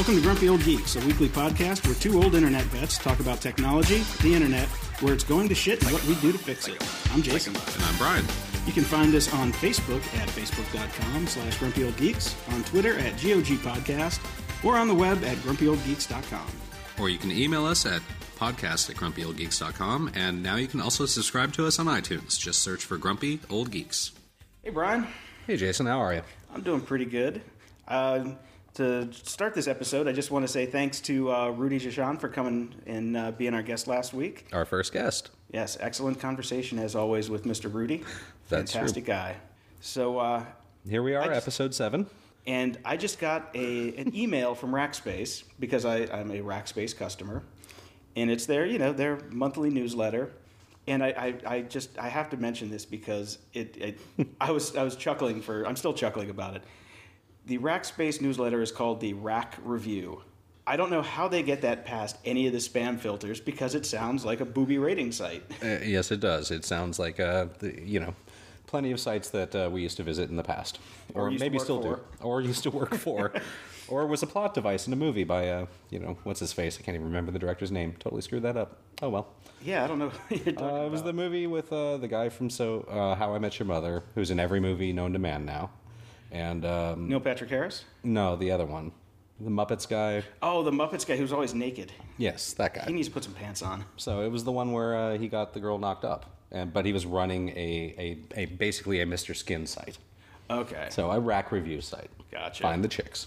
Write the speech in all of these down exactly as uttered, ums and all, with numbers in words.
Welcome to Grumpy Old Geeks, a weekly podcast where two old internet vets talk about technology, the internet, where it's going to shit, and what we do to fix it. I'm Jason. And I'm Brian. You can find us on Facebook at facebook.com slash grumpyoldgeeks, on Twitter at G O G Podcast, or on the web at grumpy old geeks dot com. Or you can email us at podcast at grumpy old geeks dot com, and now you can also subscribe to us on iTunes. Just search for Grumpy Old Geeks. Hey, Brian. Hey, Jason. How are you? I'm doing pretty good. Uh, to start this episode, I just want to say thanks to uh, Rudy Jashan for coming and uh, being our guest last week. Our first guest. Yes, excellent conversation as always with Mister Rudy. That's Fantastic true. guy. So uh, here we are, just, episode seven. And I just got a an email from Rackspace because I, I'm a Rackspace customer, and it's their you know their monthly newsletter. And I, I, I just I have to mention this because it, it I was I was chuckling for I'm still chuckling about it. The Rackspace newsletter is called the Rack Review. I don't know how they get that past any of the spam filters because it sounds like a booby rating site. Uh, yes, it does. It sounds like uh, the, you know, plenty of sites that uh, we used to visit in the past, or, Or used to maybe work still for. do, or used to work for, or was a plot device in a movie by uh, you know, what's his face? I can't even remember the director's name. Totally screwed that up. Oh well. Yeah, I don't know what you're talking Uh, it was about. the movie with uh, the guy from So uh, How I Met Your Mother, who's in every movie known to man now, and um, Neil Patrick Harris? no, the other one, the Muppets guy. Oh, the Muppets guy who's always naked. Yes, that guy. He needs to put some pants on. So it was the one where uh, he got the girl knocked up, and but he was running a, a, a basically a Mister Skin site. Okay. So a rack review site. Gotcha. Find the chicks.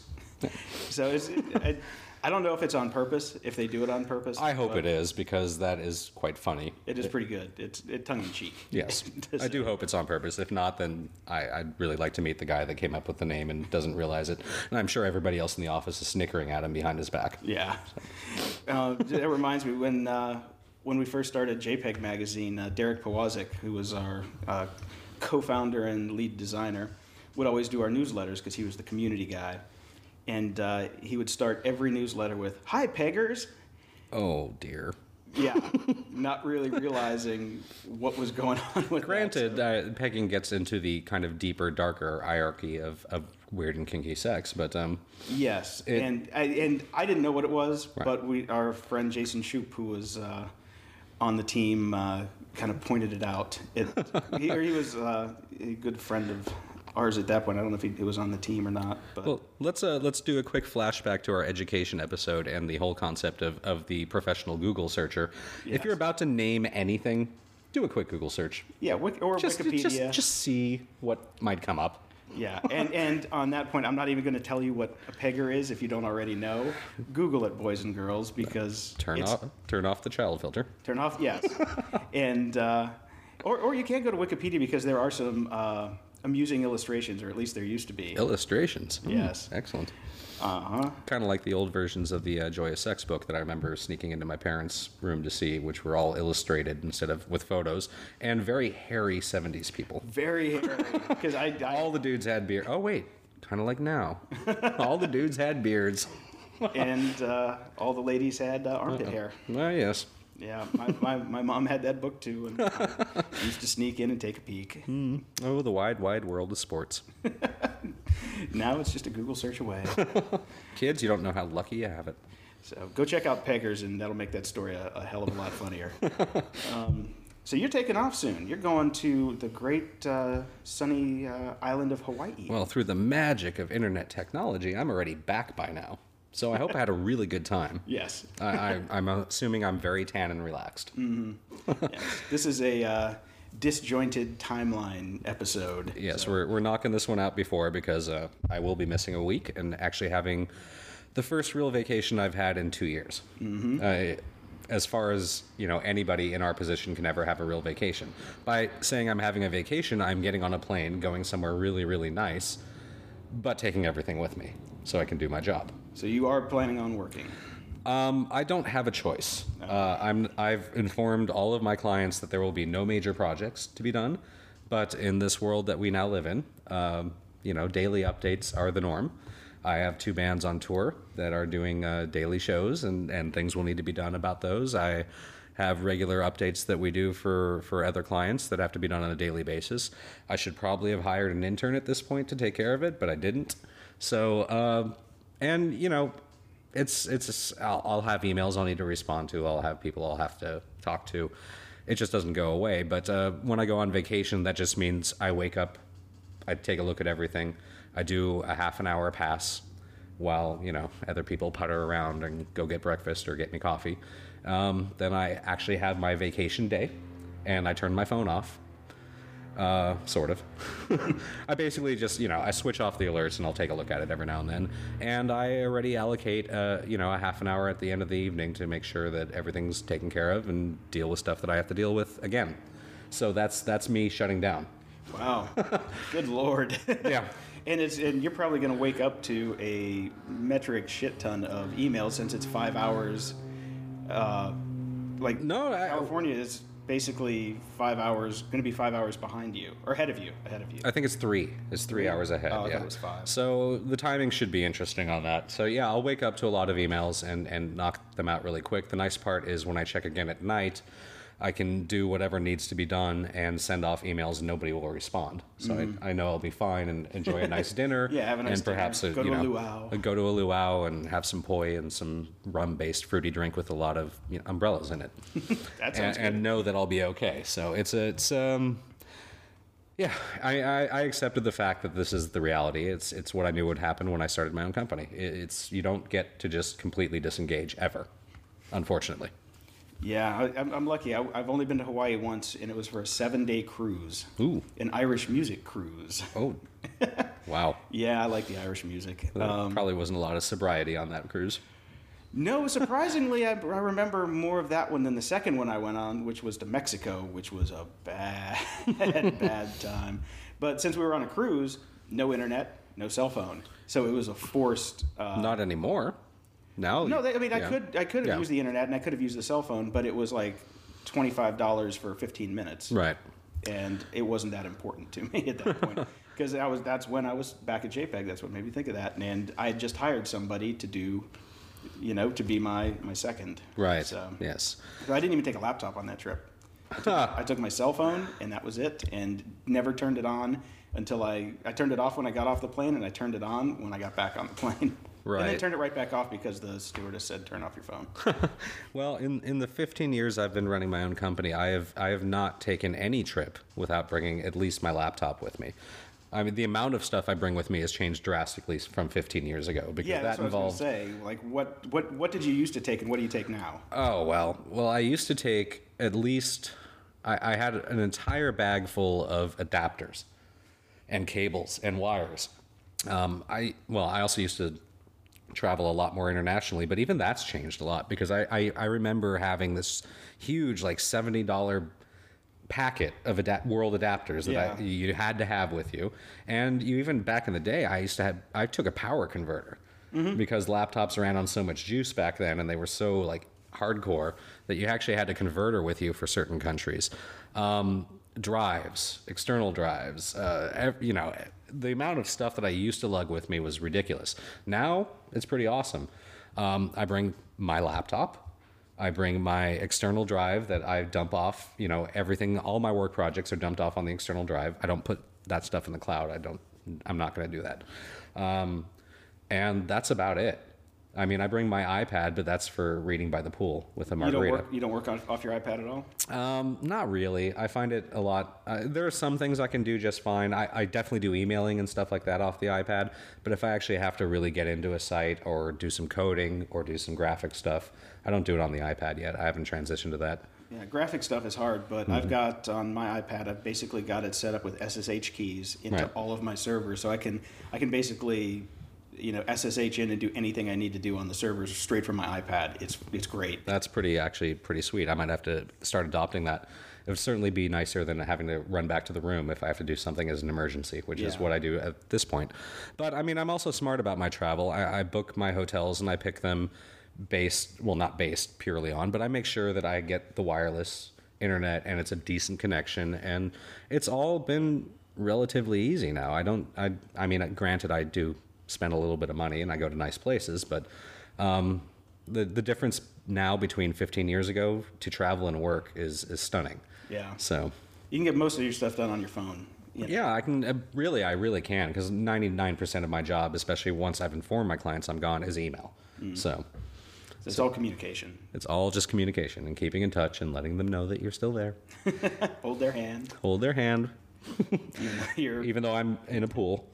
So it's, I, I don't know if it's on purpose, if they do it on purpose. I hope but it is, because that is quite funny. It is pretty good. It's it, tongue-in-cheek. Yes, I do hope it's on purpose. If not, then I, I'd really like to meet the guy that came up with the name and doesn't realize it. And I'm sure everybody else in the office is snickering at him behind his back. Yeah. Uh, it reminds me, when uh, when we first started JPEG Magazine, uh, Derek Powazik, who was our uh, co-founder and lead designer, would always do our newsletters because he was the community guy. And uh, he would start every newsletter with, "Hi, Peggers." Oh, dear. Yeah, not really realizing what was going on with Granted, that, so. uh, pegging gets into the kind of deeper, darker hierarchy of, of weird and kinky sex, but um, Yes, it- and I, and I didn't know what it was, Right. but we our friend Jason Shoup, who was uh, on the team, uh, kind of pointed it out. It, he, or he was uh, a good friend of ours at that point. I don't know if he, he was on the team or not. But well, let's uh, let's do a quick flashback to our education episode and the whole concept of, of the professional Google searcher. Yes. If you're about to name anything, do a quick Google search. yeah, Wik- or Just, Wikipedia. just just see what might come up. Yeah, and, and on that point, I'm not even going to tell you what a pegger is if you don't already know. Google it, boys and girls, because Turn it's, off turn off the child filter. Turn off, yes. and uh, or or you can go to Wikipedia because there are some uh, amusing illustrations, or at least there used to be. Illustrations. Hmm, Yes. excellent. Uh huh. Kind of like the old versions of the uh, Joyous Sex book that I remember sneaking into my parents' room to see, which were all illustrated instead of with photos, and very hairy seventies people. Very hairy because I, I All the dudes had beard. Oh wait, kind of like now. All the dudes had beards. and uh, all the ladies had uh, armpit hair. Well, yes. Yeah, my, my, my mom had that book too, and I used to sneak in and take a peek. Oh, the wide, wide world of sports. Now it's just a Google search away. Kids, you don't know how lucky you have it. So go check out Peggers, and that'll make that story a, a hell of a lot funnier. Um, so you're taking off soon. You're going to the great uh, sunny uh, island of Hawaii. Well, through the magic of internet technology, I'm already back by now. So I hope I had a really good time. Yes. I, I, I'm assuming I'm very tan and relaxed. Yes. This is a uh, disjointed timeline episode. Yes, so- we're we're knocking this one out before because uh, I will be missing a week and actually having the first real vacation I've had in two years. Mm-hmm. Uh, as far as you know, anybody in our position can ever have a real vacation. By saying I'm having a vacation, I'm getting on a plane, going somewhere really, really nice, but taking everything with me so I can do my job. So you are planning on working. Um, I don't have a choice. Uh, I'm, I've informed all of my clients that there will be no major projects to be done, but in this world that we now live in, um, you know, daily updates are the norm. I have two bands on tour that are doing uh, daily shows, and, and things will need to be done about those. I have regular updates that we do for, for other clients that have to be done on a daily basis. I should probably have hired an intern at this point to take care of it, but I didn't. So, uh, and, you know, it's it's I'll, I'll have emails I'll need to respond to. I'll have people I'll have to talk to. It just doesn't go away. But uh, when I go on vacation, that just means I wake up, I take a look at everything, I do a half an hour pass while, you know, other people putter around and go get breakfast or get me coffee. Um, then I actually have my vacation day, and I turn my phone off. Uh, sort of. I basically just, you know, I switch off the alerts and I'll take a look at it every now and then. And I already allocate, uh, you know, a half an hour at the end of the evening to make sure that everything's taken care of and deal with stuff that I have to deal with again. So that's that's me shutting down. Wow. Good Lord. Yeah. And it's and you're probably going to wake up to a metric shit ton of emails since it's five hours. Uh, like No, I- California is basically five hours, going to be five hours behind you or ahead of you, ahead of you. I think it's three. It's three hours ahead. Oh, I yeah. thought it was five. So the timing should be interesting on that. So yeah, I'll wake up to a lot of emails and, and knock them out really quick. The nice part is when I check again at night, I can do whatever needs to be done and send off emails and nobody will respond. So mm-hmm. I, I know I'll be fine and enjoy a nice dinner. Yeah, have a nice and perhaps dinner. A, Go you to a know, luau. Go to a luau and have some poi and some rum-based fruity drink with a lot of, you know, umbrellas in it. That sounds and, good. and know that I'll be okay. So it's a, it's um. Yeah, I, I, I accepted the fact that this is the reality. It's it's what I knew would happen when I started my own company. It, it's you don't get to just completely disengage ever, unfortunately. Yeah, I, I'm, I'm lucky. I, I've only been to Hawaii once, and it was for a seven-day cruise. Ooh. An Irish music cruise. Oh, wow. Yeah, I like the Irish music. There Um, probably wasn't a lot of sobriety on that cruise. no, surprisingly, I, I remember more of that one than the second one I went on, which was to Mexico, which was a bad, bad time. But since we were on a cruise, no internet, no cell phone. So it was a forced... Uh, Not anymore. Now, No, they, I mean, I yeah. could I could have Yeah. used the internet and I could have used the cell phone, but it was like twenty-five dollars for fifteen minutes, Right. and it wasn't that important to me at that point because I was that's when I was back at JPEG. That's what made me think of that, and I had just hired somebody to do, you know, to be my my second. Right. So, Yes. so I didn't even take a laptop on that trip. I took, I took my cell phone and that was it, and never turned it on until I I turned it off when I got off the plane, and I turned it on when I got back on the plane. And then Right. turned it right back off because the stewardess said, "Turn off your phone." Well, in, in the fifteen years I've been running my own company, I have I have not taken any trip without bringing at least my laptop with me. I mean, the amount of stuff I bring with me has changed drastically from fifteen years ago because Yeah, that's that what involved. I was going to say. Like, what, what, what did you used to take, and what do you take now? Oh well, well I used to take at least. I, I had an entire bag full of adapters, and cables and wires. Um, I well, I also used to travel a lot more internationally, but even that's changed a lot because I, I, I remember having this huge like seventy dollars packet of adapt- world adapters that Yeah. I, you had to have with you. And you even back in the day, I used to have, I took a power converter mm-hmm. because laptops ran on so much juice back then and they were so like hardcore that you actually had a converter with you for certain countries. Um, drives, external drives, uh, ev- you know, the amount of stuff that I used to lug with me was ridiculous. Now it's pretty awesome. Um, I bring my laptop. I bring my external drive that I dump off, you know, everything, all my work projects are dumped off on the external drive. I don't put that stuff in the cloud. I don't, I'm not going to do that. Um, and that's about it. I mean, I bring my iPad, but that's for reading by the pool with a You margarita. don't work, you don't work on, off your iPad at all? Um, not really. I find it a lot. Uh, there are some things I can do just fine. I, I definitely do emailing and stuff like that off the iPad. But if I actually have to really get into a site or do some coding or do some graphic stuff, I don't do it on the iPad yet. I haven't transitioned to that. Yeah, graphic stuff is hard, but Mm-hmm. I've got on my iPad, I've basically got it set up with S S H keys into Right. all of my servers, so I can I can basically, you know, S S H in and do anything I need to do on the servers straight from my iPad. It's it's great. That's pretty, actually, pretty sweet. I might have to start adopting that. It would certainly be nicer than having to run back to the room if I have to do something as an emergency, which is Yeah. what I do at this point. But, I mean, I'm also smart about my travel. I, I book my hotels and I pick them based, well, not based purely on, but I make sure that I get the wireless internet and it's a decent connection. And it's all been relatively easy now. I don't, I, I mean, granted, I do spend a little bit of money and I go to nice places, but um, the the difference now between fifteen years ago to travel and work is is stunning. Yeah. So You can get most of your stuff done on your phone. You know. yeah, I can uh, really, I really can, because ninety-nine percent of my job, especially once I've informed my clients I'm gone, is email. Mm. So it's so all communication. It's all just communication and keeping in touch and letting them know that you're still there. Hold their hand. Hold their hand. Even though, you're, Even though I'm in a pool.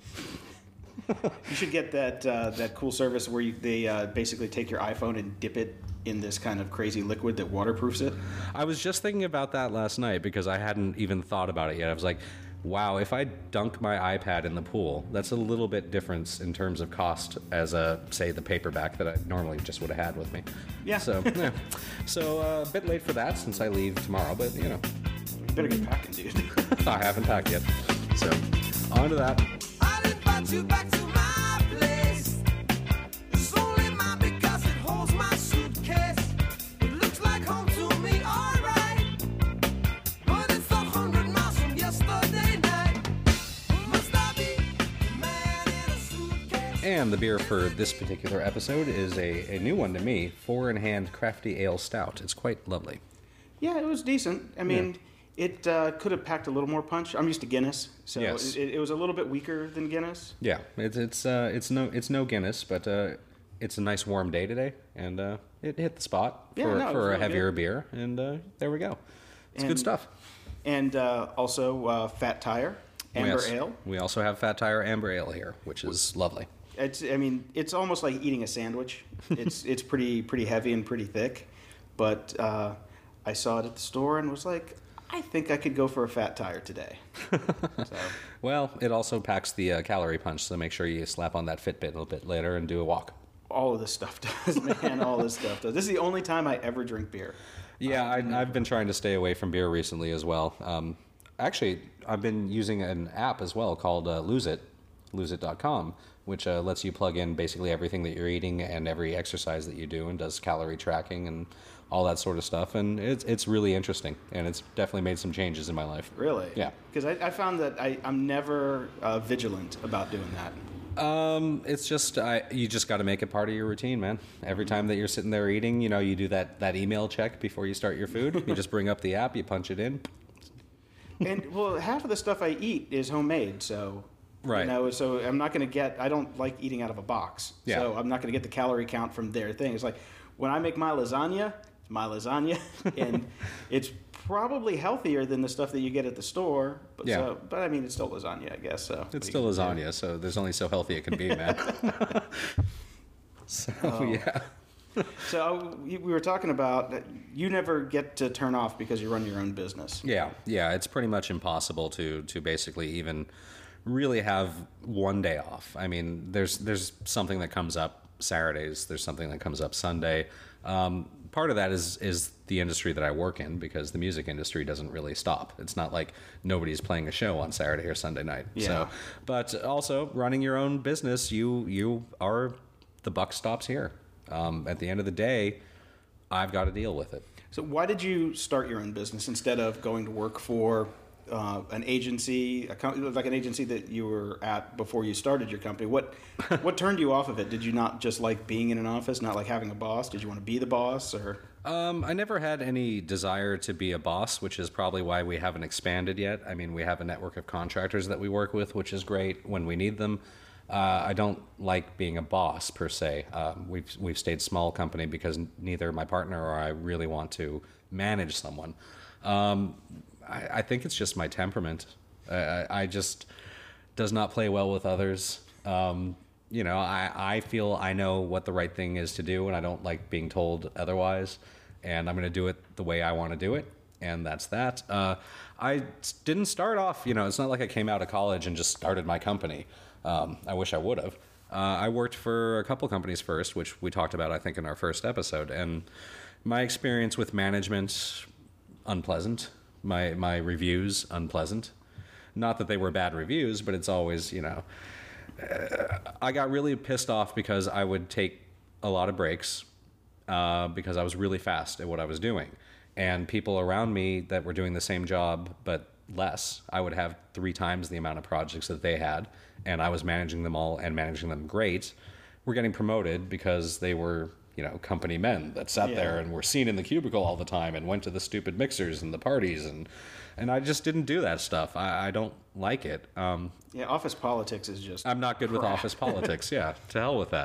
You should get that uh, that cool service where you, they uh, basically take your iPhone and dip it in this kind of crazy liquid that waterproofs it. I was just thinking about that last night because I hadn't even thought about it yet. I was like, wow, if I dunk my iPad in the pool, that's a little bit different in terms of cost as a, say, the paperback that I normally just would have had with me. Yeah. So, yeah. So uh, a bit late for that since I leave tomorrow, but, you know. You better get packing, dude. I haven't packed yet. So, on to that. I'll invite you back to my place. It's only mine because it holds my suitcase. It looks like home to me, alright. But it's a hundred miles from yesterday night. Must I be the man in a suitcase? And the beer for this particular episode is a, a new one to me, Four in Hand Crafty Ale Stout. It's quite lovely. Yeah, it was decent. I mean, yeah. it uh, could have packed a little more punch. I'm used to Guinness, so Yes. it, it was a little bit weaker than Guinness. Yeah, it's it's uh, it's no it's no Guinness, but uh, it's a nice warm day today, and uh, it hit the spot Yeah, for, no, it was for a really heavier good. beer, and uh, there we go. It's And- good stuff. And uh, also uh, Fat Tire, Amber Yes. Ale. We also have Fat Tire Amber Ale here, which is lovely. It's, I mean, it's almost like eating a sandwich. It's it's pretty pretty heavy and pretty thick, but uh, I saw it at the store and was like, I think I could go for a Fat Tire today. So, Well, it also packs the uh, calorie punch, so make sure you slap on that Fitbit a little bit later and do a walk. all of this stuff does, man. All this stuff does. This is the only time I ever drink beer. Yeah, I, I've been trying to stay away from beer recently as well. Um, actually, I've been using an app as well called uh, Lose It, lose it dot com, which uh, lets you plug in basically everything that you're eating and every exercise that you do and does calorie tracking and all that sort of stuff. And it's it's really interesting, and it's definitely made some changes in my life. Really? Yeah. Because I, I found that I, I'm never uh, vigilant about doing that. Um, it's just I, you just got to make it part of your routine, man. Every time that you're sitting there eating, you know, you do that, that email check before you start your food. You just bring up the app, you punch it in. And well, half of the stuff I eat is homemade, so Right. You know, so I'm not going to get. I don't like eating out of a box, Yeah. so I'm not going to get the calorie count from their thing. It's like when I make my lasagna, it's my lasagna, and it's probably healthier than the stuff that you get at the store. But Yeah. So, but I mean, it's still lasagna, I guess. So It's What still are you gonna do? lasagna, so there's only so healthy it can be, man. So Oh. yeah. So we we were talking about that you never get to turn off because you run your own business. Yeah, yeah, it's pretty much impossible to to basically even really have one day off. I mean, there's there's something that comes up Saturdays, there's something that comes up Sunday. Um, part of that is is the industry that I work in, because the music industry doesn't really stop. It's not like nobody's playing a show on Saturday or Sunday night. Yeah. So, but also running your own business, you you are the buck stops here. Um, at the end of the day, I've got to deal with it. So why did you start your own business instead of going to work for uh, an agency, a com- like an agency that you were at before you started your company? What what turned you off of it? Did you not just like being in an office, not like having a boss? Did you want to be the boss, or? Um, I never had any desire to be a boss, which is probably why we haven't expanded yet. I mean, we have a network of contractors that we work with, which is great when we need them. Uh, I don't like being a boss per se. Um, we've we've stayed small company because neither my partner or I really want to manage someone. Um, I, I think it's just my temperament. I, I I just does not play well with others. Um, you know, I, I feel I know what the right thing is to do, and I don't like being told otherwise. And I'm going to do it the way I want to do it, and that's that. Uh, I didn't start off, you know, it's not like I came out of college and just started my company. Um, I wish I would have. Uh, I worked for a couple companies first, which we talked about, I think, in our first episode. And my experience with management, unpleasant. My my reviews, unpleasant. Not that they were bad reviews, but it's always, you know, uh, I got really pissed off because I would take a lot of breaks uh, because I was really fast at what I was doing. And people around me that were doing the same job, but less, I would have three times the amount of projects that they had, and I was managing them all and managing them great, were getting promoted because they were, you know, company men that sat Yeah. there and were seen in the cubicle all the time and went to the stupid mixers and the parties, and and I just didn't do that stuff. I, I don't like it. Um, Yeah, office politics is just. I'm not good with crap. office politics. Yeah, to hell with that.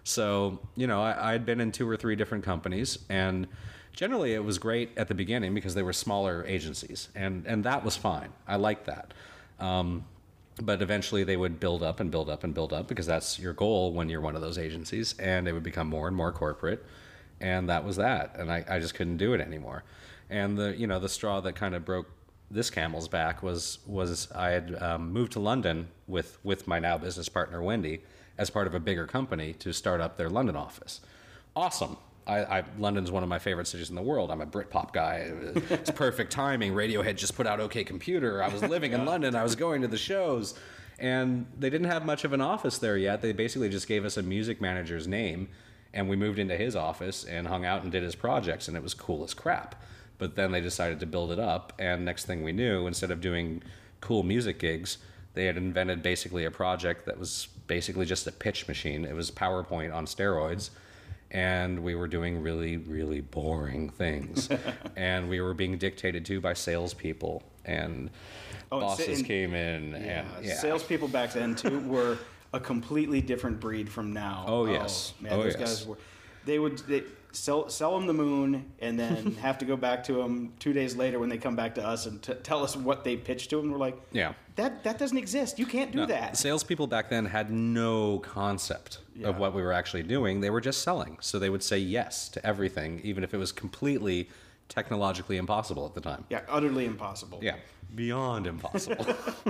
So, you know, I, I'd been in two or three different companies, and generally it was great at the beginning because they were smaller agencies, and, and that was fine. I liked that. Um, but eventually they would build up and build up and build up because that's your goal when you're one of those agencies, and it would become more and more corporate, and that was that. And I, I just couldn't do it anymore. And the, you know, the straw that kind of broke this camel's back was was I had um, moved to London with, with my now business partner, Wendy, as part of a bigger company to start up their London office. Awesome. I, I, London's one of my favorite cities in the world. I'm a Britpop guy. It's perfect timing. Radiohead just put out OK Computer. I was living in London. I was going to the shows. And they didn't have much of an office there yet. They basically just gave us a music manager's name, and we moved into his office and hung out and did his projects, and it was cool as crap. But then they decided to build it up, and next thing we knew, instead of doing cool music gigs, they had invented basically a project that was basically just a pitch machine. It was PowerPoint on steroids, and we were doing really, really boring things. And we were being dictated to by salespeople, and Oh, and bosses sa- and- came in. Yeah, And, yeah. salespeople back then too were a completely different breed from now. Oh, yes. man, Oh, those yes. guys were. They would they sell sell them the moon, and then have to go back to them two days later when they come back to us and t- tell us what they pitched to them. We're like, Yeah. that that doesn't exist. You can't do No, that. salespeople back then had no concept Yeah. of what we were actually doing. They were just selling. So they would say yes to everything, even if it was completely technologically impossible at the time. Yeah, utterly impossible. Yeah, beyond impossible.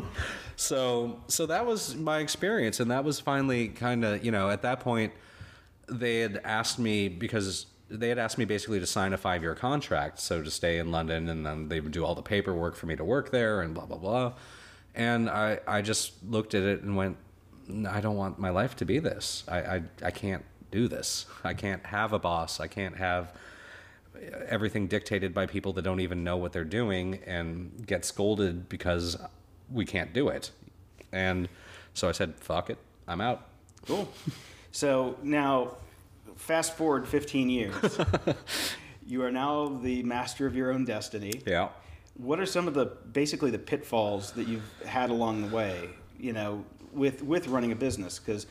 so, so that was my experience, and that was finally kind of, you know, at that point, they had asked me because they had asked me basically to sign a five-year contract, so to stay in London, and then they would do all the paperwork for me to work there, and blah blah blah. And I, I just looked at it and went, I don't want my life to be this. I, I, I can't do this. I can't have a boss. I can't have everything dictated by people that don't even know what they're doing and get scolded because we can't do it. And so I said, fuck it, I'm out. Cool. So now, fast forward fifteen years. You are now the master of your own destiny. Yeah. What are some of the basically the pitfalls that you've had along the way? You know, with with running a business, because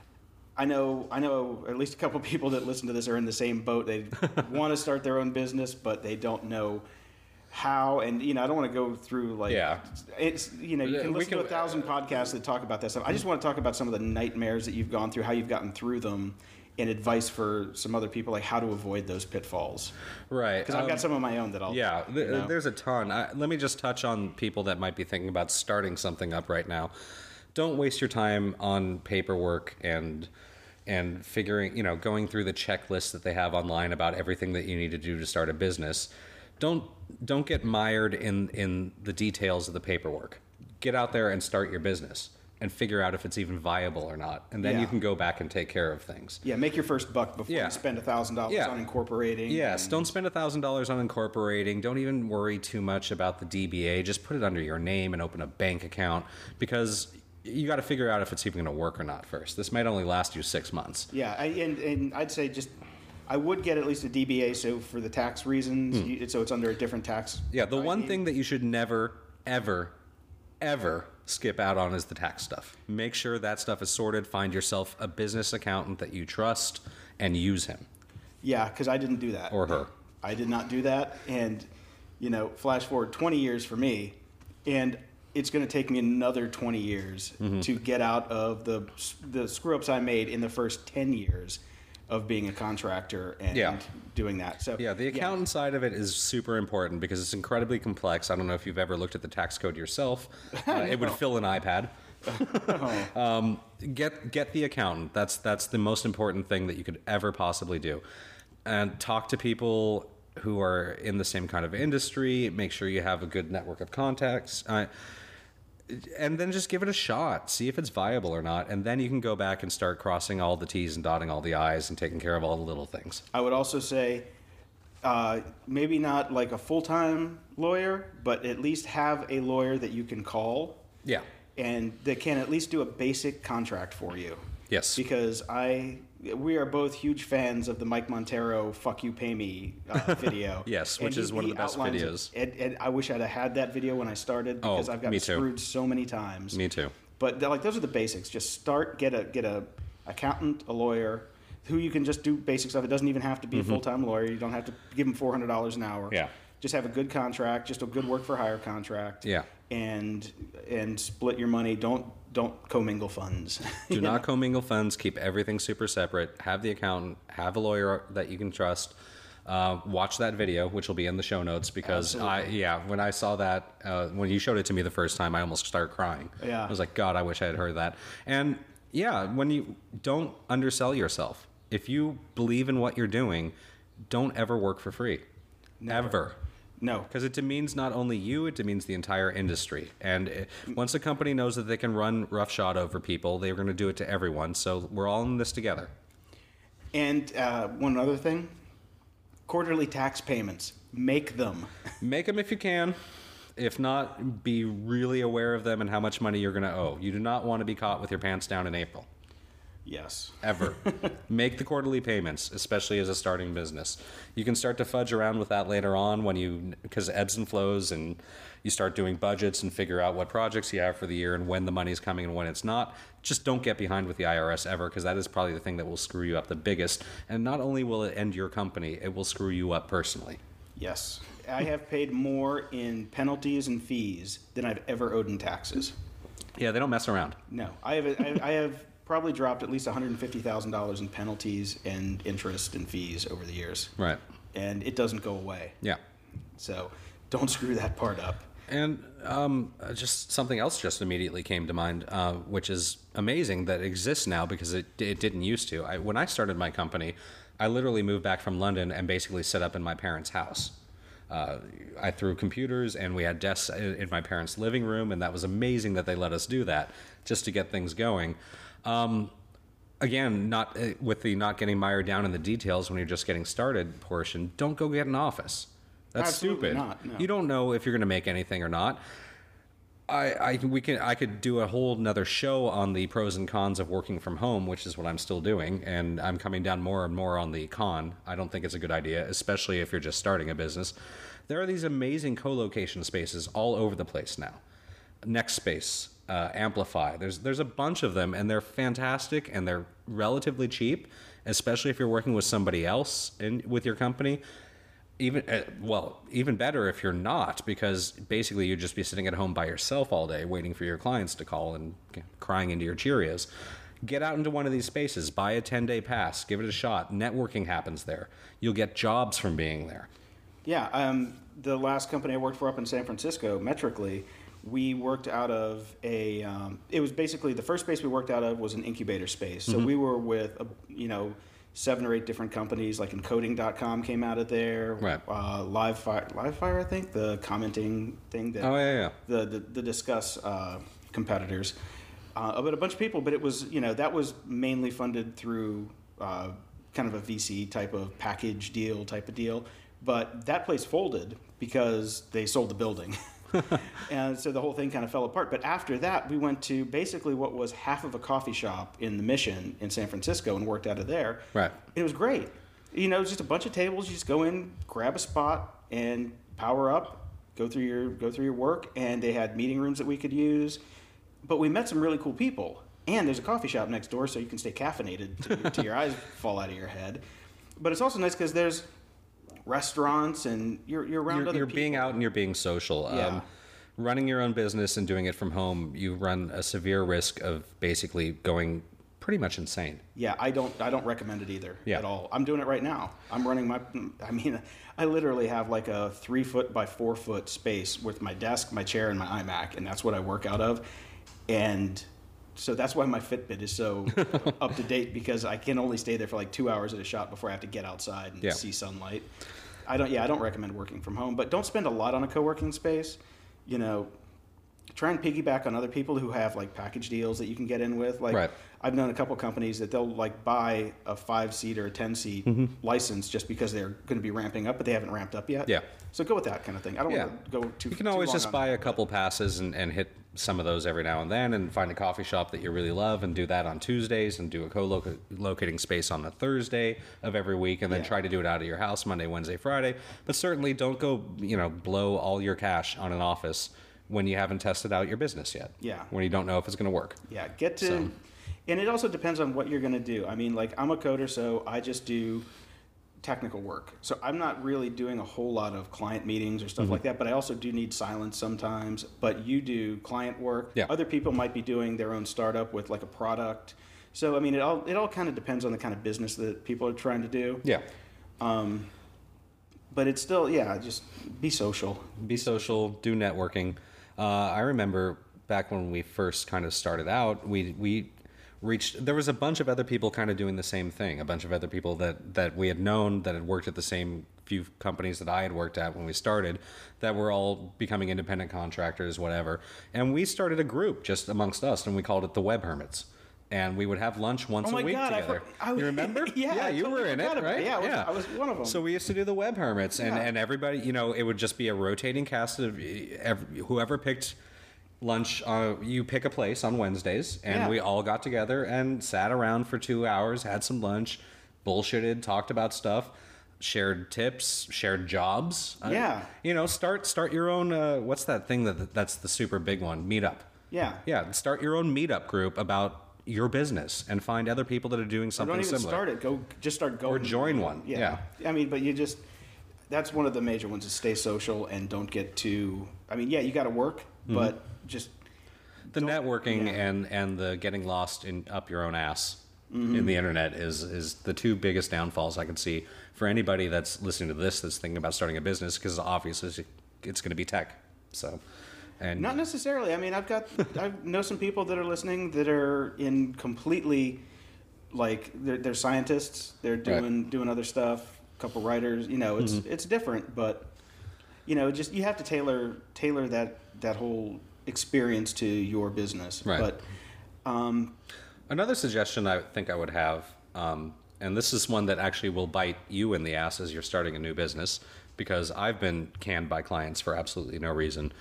I know I know at least a couple of people that listen to this are in the same boat. They want to start their own business, but they don't know how. And you know, I don't want to go through like Yeah. it's you know you Yeah, can we listen can- to a thousand podcasts that talk about that stuff. I just want to talk about some of the nightmares that you've gone through, how you've gotten through them, and advice for some other people, like how to avoid those pitfalls. Right. Because I've um, got some of my own that I'll. Yeah, th- you know. there's a ton. I, let me just touch on people that might be thinking about starting something up right now. Don't waste your time on paperwork and and figuring, you know, going through the checklist that they have online about everything that you need to do to start a business. Don't don't get mired in in the details of the paperwork. Get out there and start your business and figure out if it's even viable or not, and then Yeah. you can go back and take care of things. Yeah, make your first buck before Yeah. you spend a thousand dollars Yeah. on incorporating. Yes, and- don't spend a thousand dollars on incorporating. Don't even worry too much about the D B A. Just put it under your name and open a bank account, because you got to figure out if it's even going to work or not first. This might only last you six months. Yeah, I, and and I'd say just I would get at least a D B A, so for the tax reasons, you, so it's under a different tax. Hmm. Yeah, the I one D. thing that you should never, ever, ever skip out on is the tax stuff. Make sure that stuff is sorted. Find yourself a business accountant that you trust and use him Yeah, because I didn't do that. or her. I did not do that, and you know, flash forward twenty years for me, and it's going to take me another twenty years Mm-hmm. to get out of the the screw ups I made in the first ten years of being a contractor and Yeah. doing that. So Yeah, the accountant side of it is super important because it's incredibly complex. I don't know if you've ever looked at the tax code yourself. Uh, it would fill an iPad. um, get get the accountant. That's that's the most important thing that you could ever possibly do. And talk to people who are in the same kind of industry. Make sure you have a good network of contacts. Uh, and then just give it a shot. See if it's viable or not. And then you can go back and start crossing all the T's and dotting all the I's and taking care of all the little things. I would also say uh, maybe not like a full-time lawyer, but at least have a lawyer that you can call Yeah. and that can at least do a basic contract for you. Yes. Because I, we are both huge fans of the Mike Montero "Fuck You, Pay Me" uh, video. Yes, And which is one of the best outlines it. videos. And, and I wish I'd have had that video when I started because Oh, I've gotten me too. screwed so many times. Me too. But they're like those are the basics. Just start, get a get a accountant, a lawyer, who you can just do basic stuff. It doesn't even have to be Mm-hmm. a full-time lawyer. You don't have to give them four hundred dollars an hour. Yeah. Just have a good contract, just a good work for hire contract. Yeah. And and split your money. Don't don't commingle funds. Do You not know? commingle funds. Keep everything super separate. Have the accountant. Have a lawyer that you can trust. Uh, watch that video, which will be in the show notes, because I, Absolutely. yeah, when I saw that, uh, when you showed it to me the first time, I almost started crying. Yeah. I was like, God, I wish I had heard that. And yeah, when you don't undersell yourself, if you believe in what you're doing, don't ever work for free. Never. Ever. No. Because it demeans not only you, it demeans the entire industry. And it, once a company knows that they can run roughshod over people, they're going to do it to everyone. So we're all in this together. And uh, one other thing, quarterly tax payments. Make them. Make them if you can. If not, be really aware of them and how much money you're going to owe. You do not want to be caught with your pants down in April. Yes. Ever. Make the quarterly payments, especially as a starting business. You can start to fudge around with that later on when you, because ebbs and flows, and you start doing budgets and figure out what projects you have for the year and when the money's coming and when it's not. Just don't get behind with the I R S ever, because that is probably the thing that will screw you up the biggest. And not only will it end your company, it will screw you up personally. Yes. I have paid more in penalties and fees than I've ever owed in taxes. Yeah, they don't mess around. No. I have I, I have probably dropped at least one hundred fifty thousand dollars in penalties and interest and fees over the years. Right. And it doesn't go away. Yeah. So don't screw that part up. And um, just something else just immediately came to mind, uh, which is amazing that it exists now because it, it didn't used to. I, when I started my company, I literally moved back from London and basically set up in my parents' house. Uh, I threw computers and we had desks in in my parents' living room, and that was amazing that they let us do that just to get things going. Um, again, not uh, with the not getting mired down in the details when you're just getting started portion, don't go get an office. That's Absolutely stupid. not, no. You don't know if you're going to make anything or not. I, I we can I could do a whole nother show on the pros and cons of working from home, which is what I'm still doing, and I'm coming down more and more on the con. I don't think it's a good idea, especially if you're just starting a business. There are these amazing co-location spaces all over the place now. Nextspace, uh, Amplify. There's there's a bunch of them, and they're fantastic, and they're relatively cheap, especially if you're working with somebody else in with your company. Even uh, well, even better if you're not, because basically you'd just be sitting at home by yourself all day, waiting for your clients to call and crying into your Cheerios. Get out into one of these spaces, buy a ten-day pass, give it a shot. Networking happens there. You'll get jobs from being there. Yeah, um, the last company I worked for up in San Francisco, Metrically, we worked out of a. Um, it was basically the first space we worked out of was an incubator space. So we were with, a, you know, seven or eight different companies. Like Encoding dot com came out of there. Right. Uh, Livefire, Livefire, I think, the commenting thing that Oh yeah, yeah. the the, the Discuss uh, competitors. Uh, but a bunch of people. But it was, you know, that was mainly funded through uh, kind of a V C type of package deal type of deal. But that place folded because they sold the building. And so the whole thing kind of fell apart. But after that, we went to basically what was half of a coffee shop in the Mission in San Francisco and worked out of there. Right. It was great. You know, it was just a bunch of tables. You just go in, grab a spot, and power up, go through your go through your work. And they had meeting rooms that we could use. But we met some really cool people. And there's a coffee shop next door, so you can stay caffeinated till, till your eyes fall out of your head. But it's also nice because there's restaurants and you're you're around You're, other you're people. being out and you're being social. Yeah. Um, running your own business and doing it from home, you run a severe risk of basically going pretty much insane. Yeah, I don't I don't recommend it either Yeah. at all. I'm doing it right now. I'm running my I mean I literally have like a three foot by four foot space with my desk, my chair, and my iMac, and that's what I work out of. And so that's why my Fitbit is so up to date, because I can only stay there for like two hours at a shot before I have to get outside and Yeah. see sunlight. I don't yeah, I don't recommend working from home, but don't spend a lot on a co-working space. You know, try and piggyback on other people who have like package deals that you can get in with. Like Right. I've known a couple companies that they'll like buy a five seat or a ten seat license just because they're going to be ramping up, but they haven't ramped up yet. Yeah. So go with that kind of thing. I don't Yeah. want to go too. You can too always long just on buy that, a couple passes and, and hit some of those every now and then, and find a coffee shop that you really love and do that on Tuesdays, and do a co-locating space on a Thursday of every week, and then Yeah. try to do it out of your house Monday, Wednesday, Friday. But certainly don't go, you know, blow all your cash on an office when you haven't tested out your business yet. Yeah. When you don't know if it's going to work. Yeah, get to. So- and it also depends on what you're going to do. I mean, like I'm a coder, so I just do technical work. So I'm not really doing a whole lot of client meetings or stuff Mm-hmm. like that, but I also do need silence sometimes. But you do client work. Yeah. Other people might be doing their own startup with like a product. So I mean, it all it all kind of depends on the kind of business that people are trying to do. Yeah. But it's still, yeah, just be social. Be social, do networking. Uh, I remember back when we first kind of started out, we we reached. There was a bunch of other people kind of doing the same thing. A bunch of other people that that we had known that had worked at the same few companies that I had worked at when we started, that were all becoming independent contractors, whatever. And we started a group just amongst us, and we called it the Web Hermits. And we would have lunch once Oh my a week God, I together. for- I- you remember? Yeah, I you totally were in it, forgot about right? it. Yeah, I was- I was one of them. So we used to do the Web Hermits, and, Yeah. and everybody, you know, it would just be a rotating cast of every, whoever picked lunch. Uh, you pick a place on Wednesdays, and Yeah. we all got together and sat around for two hours, had some lunch, bullshitted, talked about stuff, shared tips, shared jobs. Uh, Yeah. you know, start start your own. Uh, what's that thing that that's the super big one? Meetup. Yeah. Yeah, start your own meetup group about your business and find other people that are doing Or something don't even similar. start it. Go just start going. Or join one, yeah. I mean, but you just that's one of the major ones is stay social and don't get too. I mean, yeah, you got to work, Mm-hmm. but just The networking yeah. and and the getting lost in up your own ass Mm-hmm. in the internet is is the two biggest downfalls I can see for anybody that's listening to this that's thinking about starting a business, because obviously it's going to be tech. So, and not necessarily. I mean, I've got I know some people that are listening that are in completely like they're, they're scientists. They're doing doing other stuff. A couple writers. You know, it's Mm-hmm. it's different, but you know, just you have to tailor tailor that that whole experience to your business. Right. But um, Another suggestion I think I would have, um, and this is one that actually will bite you in the ass as you're starting a new business, because I've been canned by clients for absolutely no reason.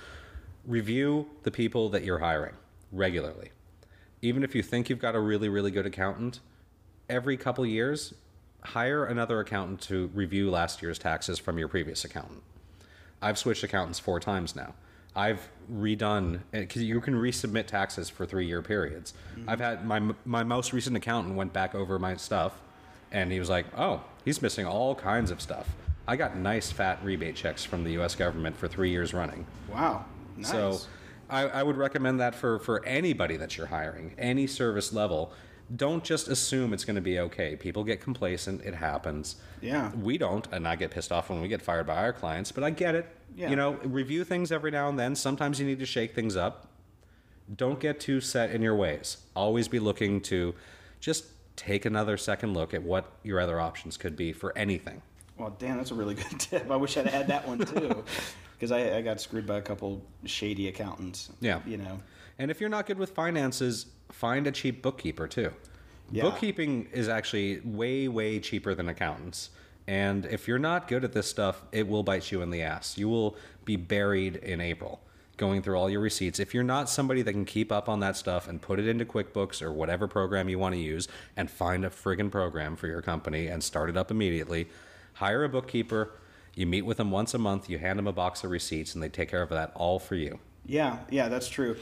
Review the people that you're hiring regularly. Even if you think you've got a really, really good accountant, every couple years, hire another accountant to review last year's taxes from your previous accountant. I've switched accountants four times now. I've redone, because you can resubmit taxes for three-year periods. I've had my my most recent accountant went back over my stuff, and he was like, "Oh, he's missing all kinds of stuff." I got nice fat rebate checks from the U S government for three years running. wow, nice. So I, I would recommend that for, for anybody that you're hiring, any service level. Don't just assume it's going to be okay. People get complacent. It happens. Yeah. We don't, and I get pissed off when we get fired by our clients, but I get it. Yeah. You know, review things every now and then. Sometimes you need to shake things up. Don't get too set in your ways. Always be looking to just take another second look at what your other options could be for anything. Well, damn, that's a really good tip. I wish I'd had that one too, because I, I got screwed by a couple shady accountants. Yeah. You know. And if you're not good with finances, find a cheap bookkeeper too. Yeah. Bookkeeping is actually way, way cheaper than accountants. And if you're not good at this stuff, it will bite you in the ass. You will be buried in April going through all your receipts. If you're not somebody that can keep up on that stuff and put it into QuickBooks or whatever program you want to use and find a friggin' program for your company and start it up immediately, hire a bookkeeper. You meet with them once a month. You hand them a box of receipts, and they take care of that all for you. Yeah, yeah, that's true.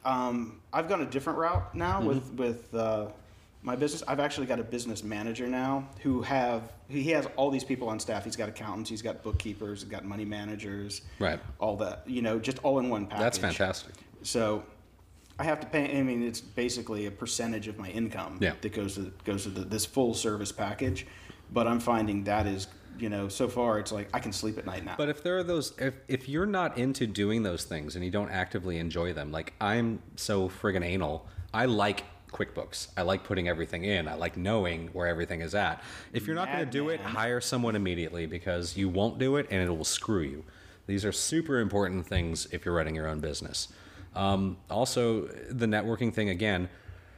um, I've gone a different route now with with uh, my business. I've actually got a business manager now who have he has all these people on staff. He's got accountants, he's got bookkeepers, he's got money managers, Right. all that, you know, just all in one package. That's fantastic. So I have to pay. I mean, it's basically a percentage of my income Yeah. that goes to goes to the, this full service package. But I'm finding that is, you know, so far it's like I can sleep at night now. But if there are those, if, if you're not into doing those things and you don't actively enjoy them, like I'm so friggin' anal, I like QuickBooks. I like putting everything in. I like knowing where everything is at. If you're not going to do it, Madman. hire someone immediately, because you won't do it and it will screw you. These are super important things if you're running your own business. Um, also, the networking thing again,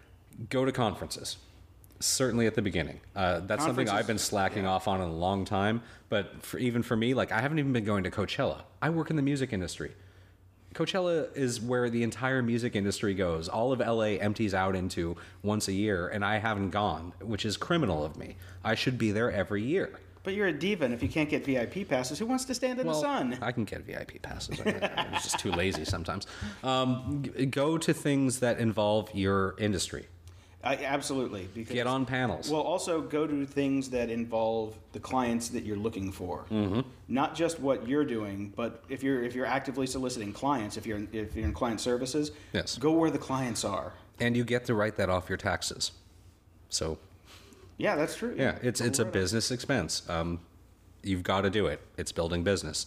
go to conferences. Certainly at the beginning. Uh, that's something Conferences, I've been slacking yeah. off on in a long time. But for, even for me, like I haven't even been going to Coachella. I work in the music industry. Coachella is where the entire music industry goes. All of L A empties out into once a year, and I haven't gone, which is criminal of me. I should be there every year. But you're a diva, and if you can't get V I P passes, who wants to stand in the sun? I can get V I P passes. I'm just too lazy sometimes. Um, g- go to things that involve your industry. I, absolutely. Because, Get on panels. Well, also go to things that involve the clients that you're looking for. Mm-hmm. Not just what you're doing, but if you're if you're actively soliciting clients, if you're if you're in client services, Yes. go where the clients are. And you get to write that off your taxes. So, Yeah, that's true. yeah, it's Go it's a where the- business expense. Um, you've got to do it. It's building business.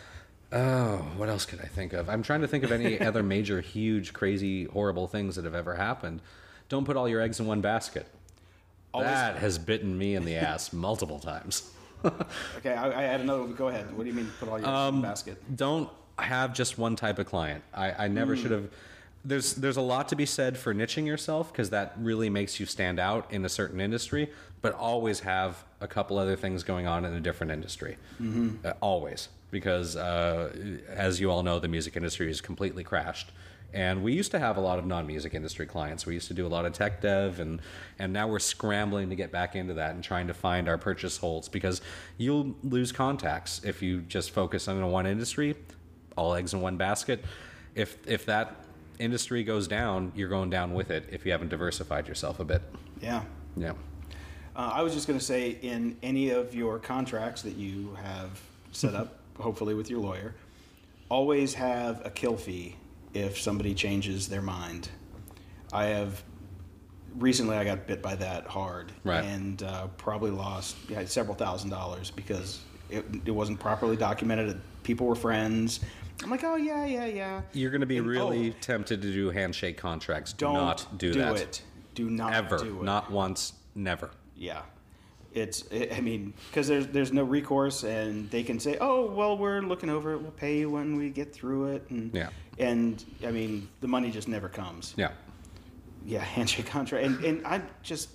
Oh, what else could I think of? I'm trying to think of any other major, huge, crazy, horrible things that have ever happened. Don't put all your eggs in one basket. Always- That has bitten me in the ass multiple times. Okay, I, I had another one. Go ahead. What do you mean put all your eggs Um, in the basket? Don't have just one type of client. I, I never should have. There's there's a lot to be said for niching yourself because that really makes you stand out in a certain industry. But always have a couple other things going on in a different industry. Mm-hmm. Uh, always, because uh, as you all know, the music industry is completely crashed. And we used to have a lot of non-music industry clients. We used to do a lot of tech dev, and and now we're scrambling to get back into that and trying to find our purchase holds because you'll lose contacts if you just focus on one industry, all eggs in one basket. If if that industry goes down, you're going down with it if you haven't diversified yourself a bit. Yeah. Yeah. Uh, I was just going to say, in any of your contracts that you have set up, hopefully with your lawyer, always have a kill fee if somebody changes their mind. I have recently I got bit by that hard, Right. and uh, probably lost yeah, several thousand dollars because it, it wasn't properly documented. People were friends. I'm like, oh yeah, yeah, yeah. You're going to be And, really oh, tempted to do handshake contracts. Do don't not do, do that. it. Do not Ever. do it. Not once. Never. Yeah, it's. I mean, because there's there's no recourse, and they can say, "Oh, well, we're looking over it. We'll pay you when we get through it." And Yeah. and I mean, the money just never comes. Yeah. Yeah, handshake contract, and and I'm just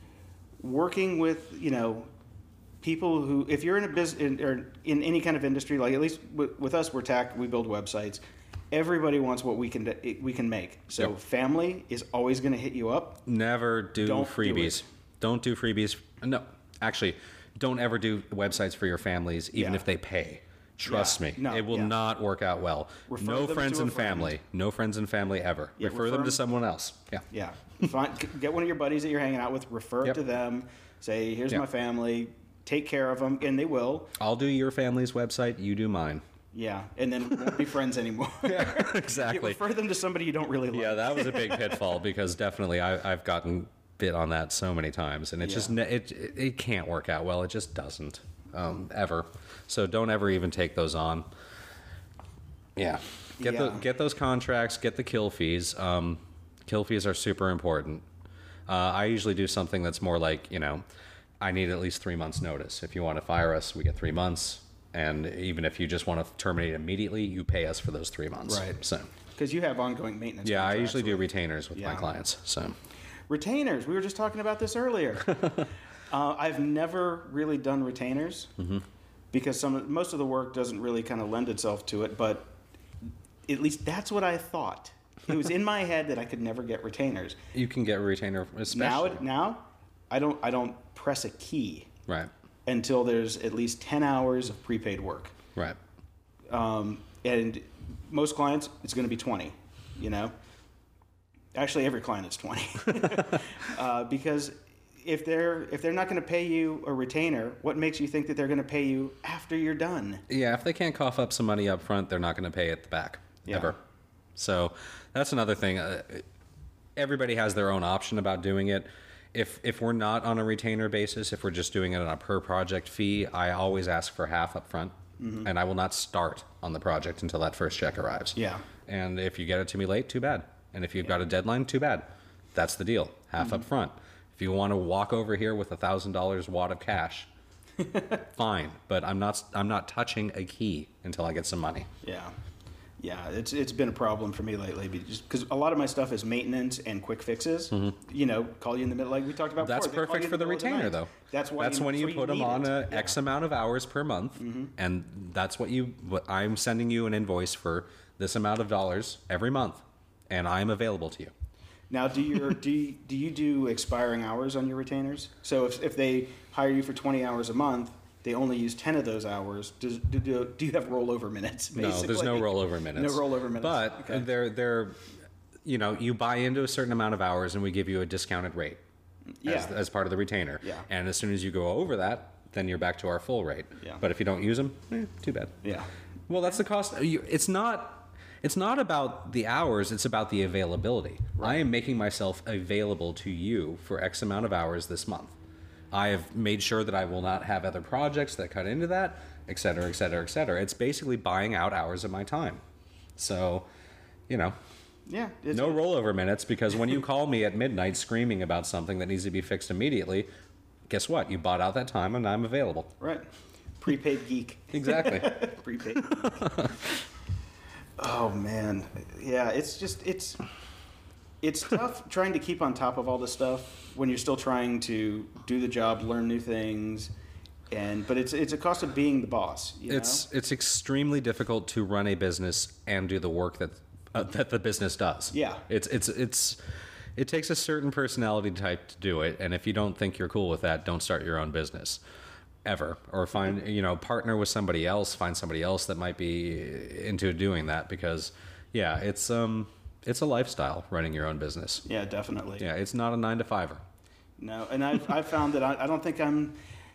working with you know people who, if you're in a business in, or in any kind of industry, like at least with, with us, we're tech, we build websites. Everybody wants what we can we can make. So Yep. family is always going to hit you up. Never do Don't do freebies. it. Don't do freebies. No, actually, don't ever do websites for your families, even Yeah. if they pay. Trust Yeah. me, No, it will yeah. not work out well. Refer no them friends to a and friend. family. No friends and family ever. Yeah, refer refer them to them- someone else. Yeah. Yeah. Find, get one of your buddies that you're hanging out with, refer Yep. to them, say, here's Yep. my family, take care of them, and they will. I'll do your family's website. You do mine. Yeah. And then we won't be friends anymore. Exactly. You refer them to somebody you don't really like. Yeah, that was a big pitfall because definitely I, I've gotten bit on that so many times, and it just Yeah. ne- it it it can't work out well. It just doesn't um, ever. So don't ever even take those on. Yeah, get the Yeah. get those contracts, get the kill fees. Um, kill fees are super important. Uh, I usually do something that's more like, you know, I need at least three months notice. If you want to fire us, we get three months. And even if you just want to terminate immediately, you pay us for those three months. Right. So, Because you have ongoing maintenance. yeah, I contracts usually do with- retainers with my Yeah. clients. So, Retainers. We were just talking about this earlier. uh, I've never really done retainers Mm-hmm. because some most of the work doesn't really kind of lend itself to it. But at least that's what I thought. It was in my head that I could never get retainers. you can get a retainer, especially. Now, it, now, I don't. I don't press a key Right, until there's at least ten hours of prepaid work. right. Um, and most clients, it's going to be twenty. You know, actually, every client is twenty, uh, because if they're if they're not going to pay you a retainer, what makes you think that they're going to pay you after you're done? Yeah, if they can't cough up some money up front, they're not going to pay at the back, Yeah. ever. So that's another thing. Uh, everybody has their own option about doing it. If if we're not on a retainer basis, if we're just doing it on a per project fee, I always ask for half up front, Mm-hmm. and I will not start on the project until that first check arrives. Yeah. And if you get it to me late, too bad. And if you've got a deadline, too bad. That's the deal. Half Mm-hmm. up front. If you want to walk over here with a thousand dollars wad of cash, fine. But I'm not. I'm not touching a key until I get some money. Yeah, yeah. It's it's been a problem for me lately because a lot of my stuff is maintenance and quick fixes. You know, call you in the middle, like we talked about. Mm-hmm. That's before. They call perfect you in for the middle of retainer, night. though. That's why. That's you, when you so put them need on it. a Yeah. X amount of hours per month, and that's what you. What I'm sending you an invoice for this amount of dollars every month, and I'm available to you. Now, do your do you, do you do expiring hours on your retainers? So if if they hire you for twenty hours a month, they only use ten of those hours. Does, do, do, do you have rollover minutes? No, there's no basically? rollover minutes. No rollover minutes. But Okay. they're they're you know, you buy into a certain amount of hours and we give you a discounted rate Yeah. as, as part of the retainer. Yeah. And as soon as you go over that, then you're back to our full rate. Yeah. But if you don't use them, eh, too bad. Yeah. Well, that's the cost. You- It's not. It's not about the hours. It's about the availability. I am making myself available to you for X amount of hours this month. I have made sure that I will not have other projects that cut into that, et cetera, et cetera, et cetera. It's basically buying out hours of my time. So, you know, Yeah. It's, no rollover minutes, because when you call me at midnight screaming about something that needs to be fixed immediately, guess what? You bought out that time and I'm available. Right. Prepaid geek. Exactly. Prepaid. Oh man, yeah. It's just it's it's tough trying to keep on top of all this stuff when you're still trying to do the job, learn new things, and but it's it's a cost of being the boss. You It's know? it's extremely difficult to run a business and do the work that uh, that the business does. Yeah. It's it's it's it takes a certain personality type to do it, and if you don't think you're cool with that, don't start your own business ever, or find, you know, partner with somebody else, find somebody else that might be into doing that, because yeah, it's um it's a lifestyle running your own business. Yeah, definitely. Yeah, it's not a nine to fiver. No, and I've, I've found that I, I don't think I'm.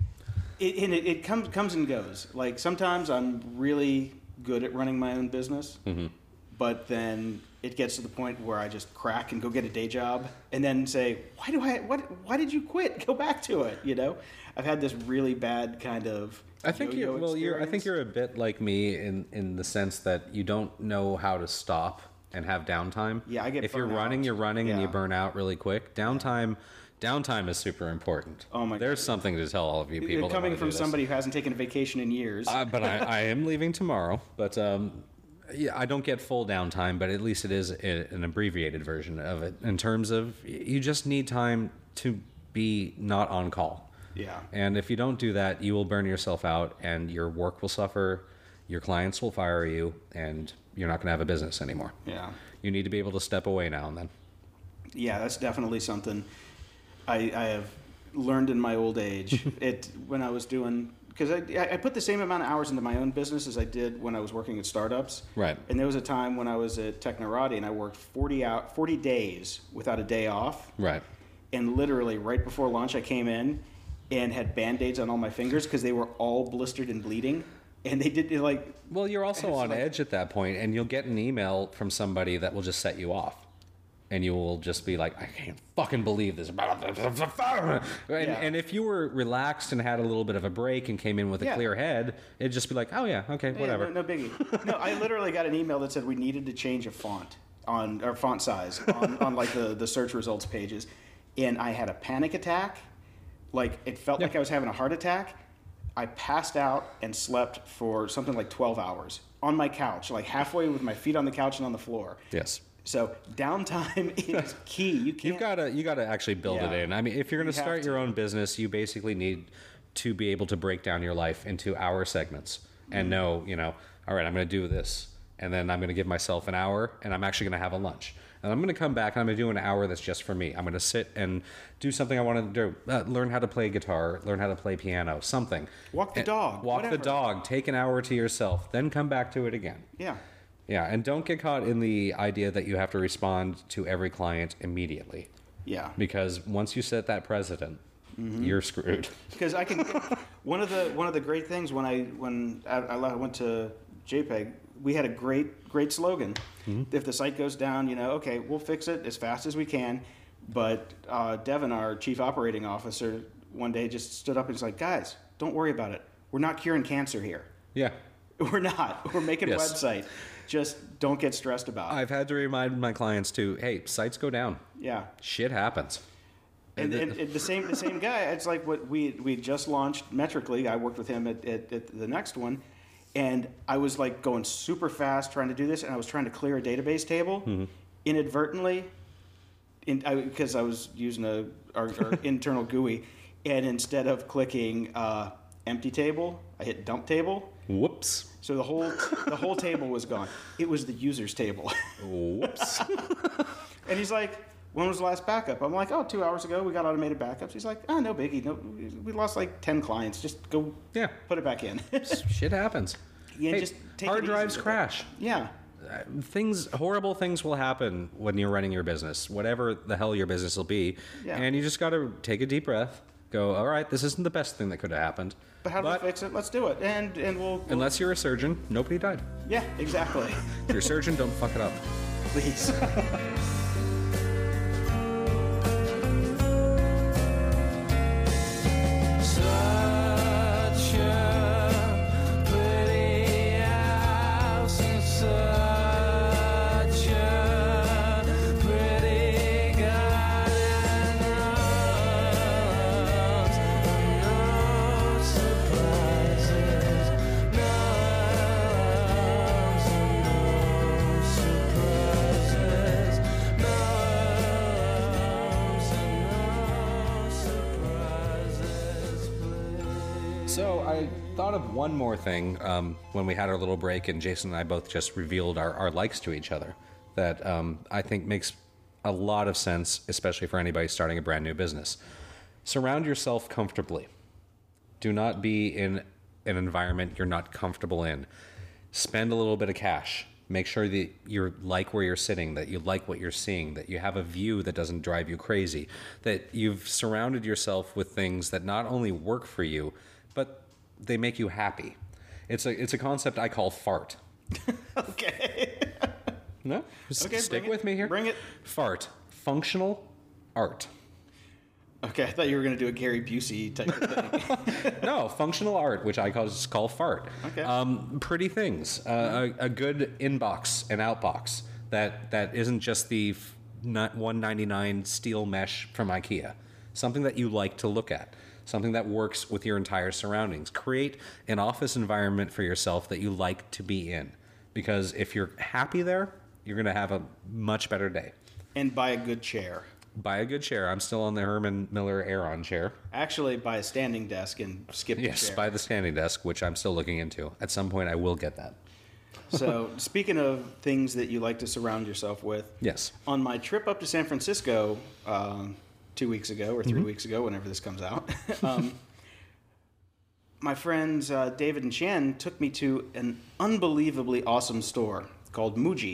It, and it, it comes comes and goes. Like sometimes I'm really good at running my own business, Mm-hmm. but then it gets to the point where I just crack and go get a day job, and then say, "Why do I? What? Why did you quit? Go back to it." You know, I've had this really bad kind of. I think you yo-yo well you're I think experience. you're a bit like me in in the sense that you don't know how to stop and have downtime. Yeah, I get If you're burnt running, out. you're running and you Yeah. burn out really quick. Downtime downtime is super important. Oh my There's something to tell all of you people that coming wanna from do this. somebody who hasn't taken a vacation in years. Uh, but I, I am leaving tomorrow. But um, yeah, I don't get full downtime, but at least it is a, an abbreviated version of it. In terms of, you just need time to be not on call. yeah. And if you don't do that, you will burn yourself out, and your work will suffer. Your clients will fire you, and you're not going to have a business anymore. Yeah. You need to be able to step away now and then. Yeah, that's definitely something I, I have learned in my old age. It when I was doing because I I put the same amount of hours into my own business as I did when I was working at startups. Right. And there was a time when I was at Technorati and I worked forty out forty days without a day off. Right. And literally right before lunch, I came in and had band-aids on all my fingers because they were all blistered and bleeding. And they did like Well, you're also It's on like- edge at that point, and you'll get an email from somebody that will just set you off. And you will just be like, I can't fucking believe this. And, and if you were relaxed and had a little bit of a break and came in with a Yeah. clear head, it'd just be like, oh yeah, okay, Yeah, whatever. no, no biggie. No, I literally got an email that said we needed to change a font on or font size on, on like the, the search results pages, and I had a panic attack. Like it felt Yeah. like I was having a heart attack. I passed out and slept for something like twelve hours on my couch, like halfway with my feet on the couch and on the floor. Yes. So downtime is key. You can't. You've got to you got to actually build it Yeah. in. I mean, if you're going to You have start your to. own business, you basically need to be able to break down your life into hour segments and Mm-hmm. know, you know, all right, I'm going to do this, and then I'm going to give myself an hour, and I'm actually going to have a lunch, and I'm going to come back and I'm going to do an hour that's just for me. I'm going to sit and do something I want to do, uh, learn how to play guitar, learn how to play piano, something. Walk the And- dog, Walk whatever. the dog. Take an hour to yourself, then come back to it again. Yeah. Yeah, and don't get caught in the idea that you have to respond to every client immediately. Yeah. Because once you set that precedent, Mm-hmm. you're screwed. Because I can one of the one of the great things when I when I, I went to JPEG, we had a great great slogan. If the site goes down, you know, okay, we'll fix it as fast as we can. But uh, Devin, our chief operating officer, one day just stood up and was like, "Guys, don't worry about it. We're not curing cancer here. Yeah. We're not. We're making Yes. a website. Just don't get stressed about it." I've had to remind my clients too, hey, sites go down. Yeah. Shit happens. And, and, and the same the same guy. It's like what we we just launched Metrically. I worked with him at, at, at the next one, and I was like going super fast trying to do this, and I was trying to clear a database table inadvertently, in, I, because I was using a our, our internal G U I, and instead of clicking uh, empty table, I hit dump table. Whoops. So the whole the whole table was gone. It was the users table. Whoops. And he's like, "When was the last backup?" I'm like, "Oh, two hours ago. We got automated backups." He's like, "Oh, no biggie. No, we lost like ten clients. Just go Yeah. put it back in." Shit happens. Yeah, Hey, just take hard it drives easy with it. crash. Yeah. things, horrible things will happen when you're running your business, whatever the hell your business will be. Yeah. And you just got to take a deep breath, go, all right, this isn't the best thing that could have happened. But how do we fix it? Let's do it. And and we'll, we'll Unless you're a surgeon, nobody died. yeah, exactly. If you're a surgeon, don't fuck it up. Please. Such a pretty house and such a pretty garden. No surprises, no alarms and no surprises, no alarms and no surprises, please. So I thought of one more thing um, when we had our little break, and Jason and I both just revealed our, our likes to each other that um, I think makes a lot of sense, especially for anybody starting a brand new business. Surround yourself comfortably. Do not be in an environment you're not comfortable in. Spend a little bit of cash. Make sure that you like where you're sitting, that you like what you're seeing, that you have a view that doesn't drive you crazy, that you've surrounded yourself with things that not only work for you, but they make you happy. It's a it's a concept I call fart. Okay. No? Just Okay, stick bring with it. me here. Bring it. Fart. Functional art. Okay, I thought you were going to do a Gary Busey type of thing. No, functional art, which I call, just call fart. Okay. Um, pretty things. Uh, a, a good inbox and outbox that, that isn't just the f- not one ninety-nine steel mesh from IKEA. Something that you like to look at. Something that works with your entire surroundings. Create an office environment for yourself that you like to be in. Because if you're happy there, you're going to have a much better day. And buy a good chair. Buy a good chair. I'm still on the Herman Miller Aeron chair. Actually, buy a standing desk and skip the Yes, chair. buy the standing desk, which I'm still looking into. At some point, I will get that. So, speaking of things that you like to surround yourself with, Yes. on my trip up to San Francisco um, two weeks ago or 3 Mm-hmm. weeks ago, whenever this comes out, um, my friends uh, David and Shan took me to an unbelievably awesome store called Muji.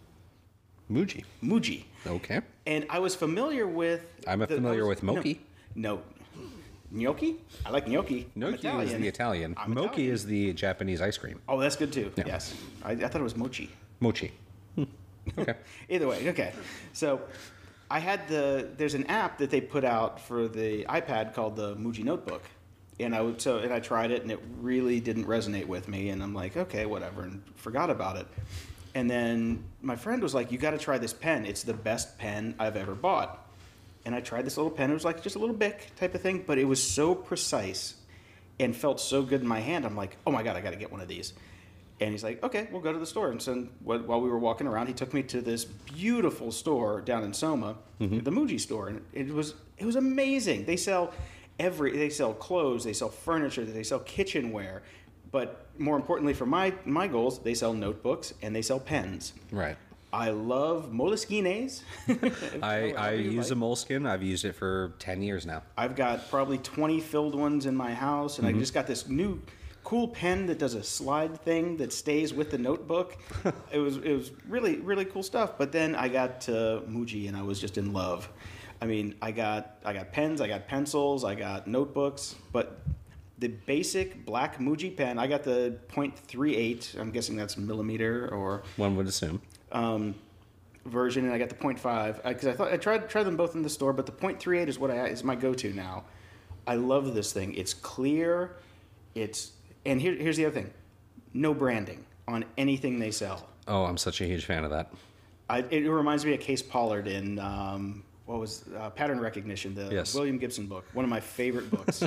Muji. Muji. Okay. And I was familiar with. I'm the- familiar I was- with Mochi. No. no. Gnocchi? I like gnocchi. I'm Gnocchi is the Italian. I'm Mochi Italian. is the Japanese ice cream. Oh, that's good too. Yeah. Yes. I, I thought it was mochi. Mochi. Hmm. Okay. Either way, okay. So I had the there's an app that they put out for the iPad called the Muji Notebook. And I would so and I tried it and it really didn't resonate with me and I'm like, okay, whatever, and forgot about it. And then my friend was like, you got to try this pen. It's the best pen I've ever bought. And I tried this little pen. It was like just a little Bic type of thing, but it was so precise and felt so good in my hand. I'm like, oh my God, I got to get one of these. And he's like, okay, we'll go to the store. And so wh- while we were walking around, he took me to this beautiful store down in Soma, Mm-hmm. the Muji store. And it was it was amazing. They sell every, they sell clothes, they sell furniture, they sell kitchenware. But more importantly for my, my goals, they sell notebooks and they sell pens. Right. I love Moleskines. I, I However you use a like. Moleskine. I've used it for ten years now. I've got probably twenty filled ones in my house, and Mm-hmm. I just got this new cool pen that does a slide thing that stays with the notebook. it was it was really really cool stuff. But then I got to Muji, and I was just in love. I mean, I got I got pens, I got pencils, I got notebooks, but the basic black Muji pen, I got the point three eight. I'm guessing that's millimeter or One would assume. um, version, and I got the point five because I thought I tried tried them both in the store, but the point three eight is what I is my go to now. I love this thing. It's clear. It's and here, here's the other thing: no branding on anything they sell. Oh, I'm such a huge fan of that. I, it reminds me of Case Pollard in um, what was uh, Pattern Recognition, the Yes. William Gibson book, one of my favorite books.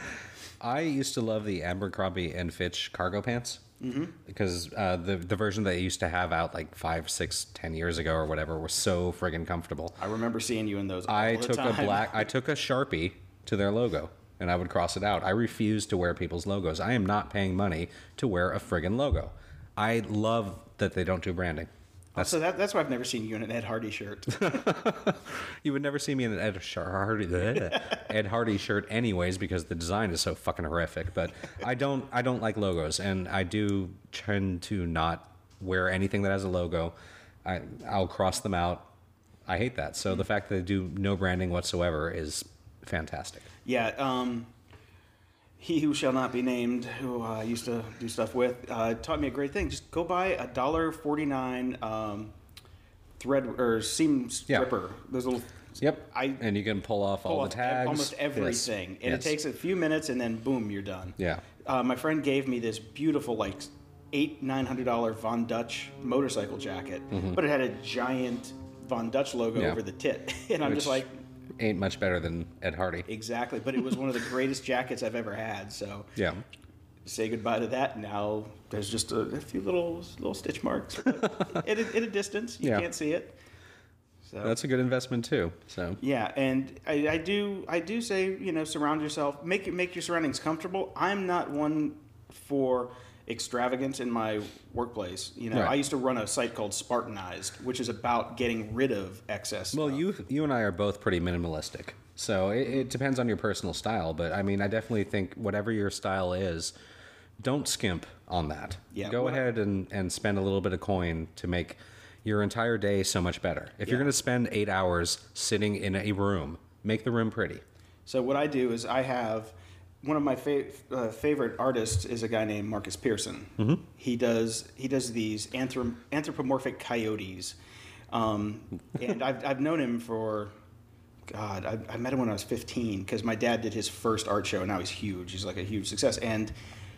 I used to love the Abercrombie and Fitch cargo pants mm-hmm. because uh, the the version they used to have out like five, six, ten years ago or whatever was so friggin' comfortable. I remember seeing you in those. All I the took a time. black, I took a Sharpie to their logo, and I would cross it out. I refuse to wear people's logos. I am not paying money to wear a friggin' logo. I love that they don't do branding. That's So that, that's why I've never seen you in an Ed Hardy shirt. You would never see me in an Ed Hardy Ed Hardy shirt, anyways, because the design is so fucking horrific. But I don't, I don't like logos, and I do tend to not wear anything that has a logo. I, I'll cross them out. I hate that. So the fact that they do no branding whatsoever is fantastic. Yeah. Um, he who shall not be named, who uh, I used to do stuff with, uh, taught me a great thing. Just go buy a dollar forty nine um, thread or seam Yeah. stripper. Those little. Yep. I and you can pull off all pull the off tags. almost everything, Yes. and Yes. it takes a few minutes, and then boom, you're done. Yeah. Uh, my friend gave me this beautiful, like eight nine hundred dollar Von Dutch motorcycle jacket, but it had a giant Von Dutch logo Mm-hmm. Yeah. over the tit, and I'm Which just like, ain't much better than Ed Hardy. exactly. But it was one of the greatest jackets I've ever had. So Yeah. say goodbye to that. Now there's just a, a few little little stitch marks but at, a, at a distance. You Yeah. can't see it. So That's a good investment too. So yeah, and I, I do I do say, you know, surround yourself, make make your surroundings comfortable. I'm not one for extravagance in my workplace. You know, Right. I used to run a site called Spartanized, which is about getting rid of excess. Well, stuff. you you and I are both pretty minimalistic, so it, it depends on your personal style. But I mean, I definitely think whatever your style is, don't skimp on that. Yeah, Go what I- ahead and, and spend a little bit of coin to make your entire day so much better. If you're Yeah. going to spend eight hours sitting in a room, make the room pretty. So what I do is I have one of my fa- uh, favorite artists is a guy named Marcus Pearson. Mm-hmm. He does he does these anthrop- anthropomorphic coyotes, um, and I've I've known him for. God, I, I met him when I was fifteen because my dad did his first art show, and now he's huge. He's like a huge success. And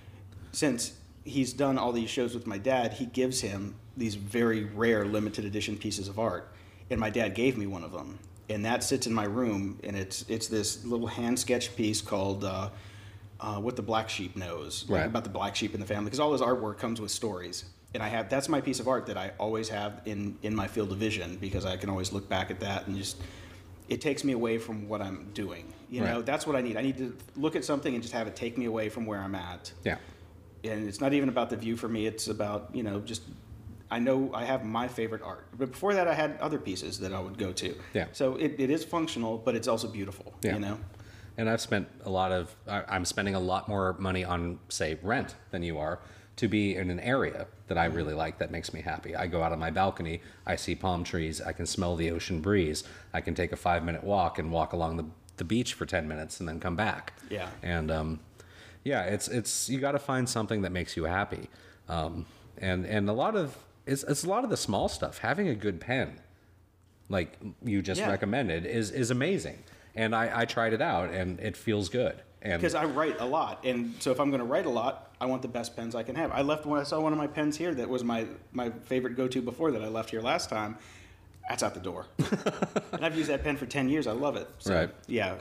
since he's done all these shows with my dad, he gives him these very rare limited edition pieces of art. And my dad gave me one of them. And that sits in my room, and it's it's this little hand sketch piece called uh, uh, "What the Black Sheep Knows," like Right. about the black sheep in the family. Because all his artwork comes with stories, and I have that's my piece of art that I always have in in my field of vision because I can always look back at that and just it takes me away from what I'm doing. You know, Right. that's what I need. I need to look at something and just have it take me away from where I'm at. Yeah. And it's not even about the view for me. It's about, you know, just I know I have my favorite art. But before that, I had other pieces that I would go to. Yeah. So it, it is functional, but it's also beautiful, Yeah. you know? And I've spent a lot of, I- I'm spending a lot more money on, say, rent than you are to be in an area that I really like that makes me happy. I go out on my balcony, I see palm trees, I can smell the ocean breeze, I can take a five minute walk and walk along the, the beach for ten minutes and then come back. Yeah. And um, yeah, it's, it's, you got to find something that makes you happy. Um, and, and a lot of, it's, it's a lot of the small stuff. Having a good pen, like you just Yeah. recommended, is, is amazing. And I, I tried it out, and it feels good. And Because I write a lot. And so if I'm going to write a lot, I want the best pens I can have. I left when I saw one of my pens here that was my, my favorite go-to before that I left here last time. That's out the door. And I've used that pen for ten years. I love it. So, Right. Yeah.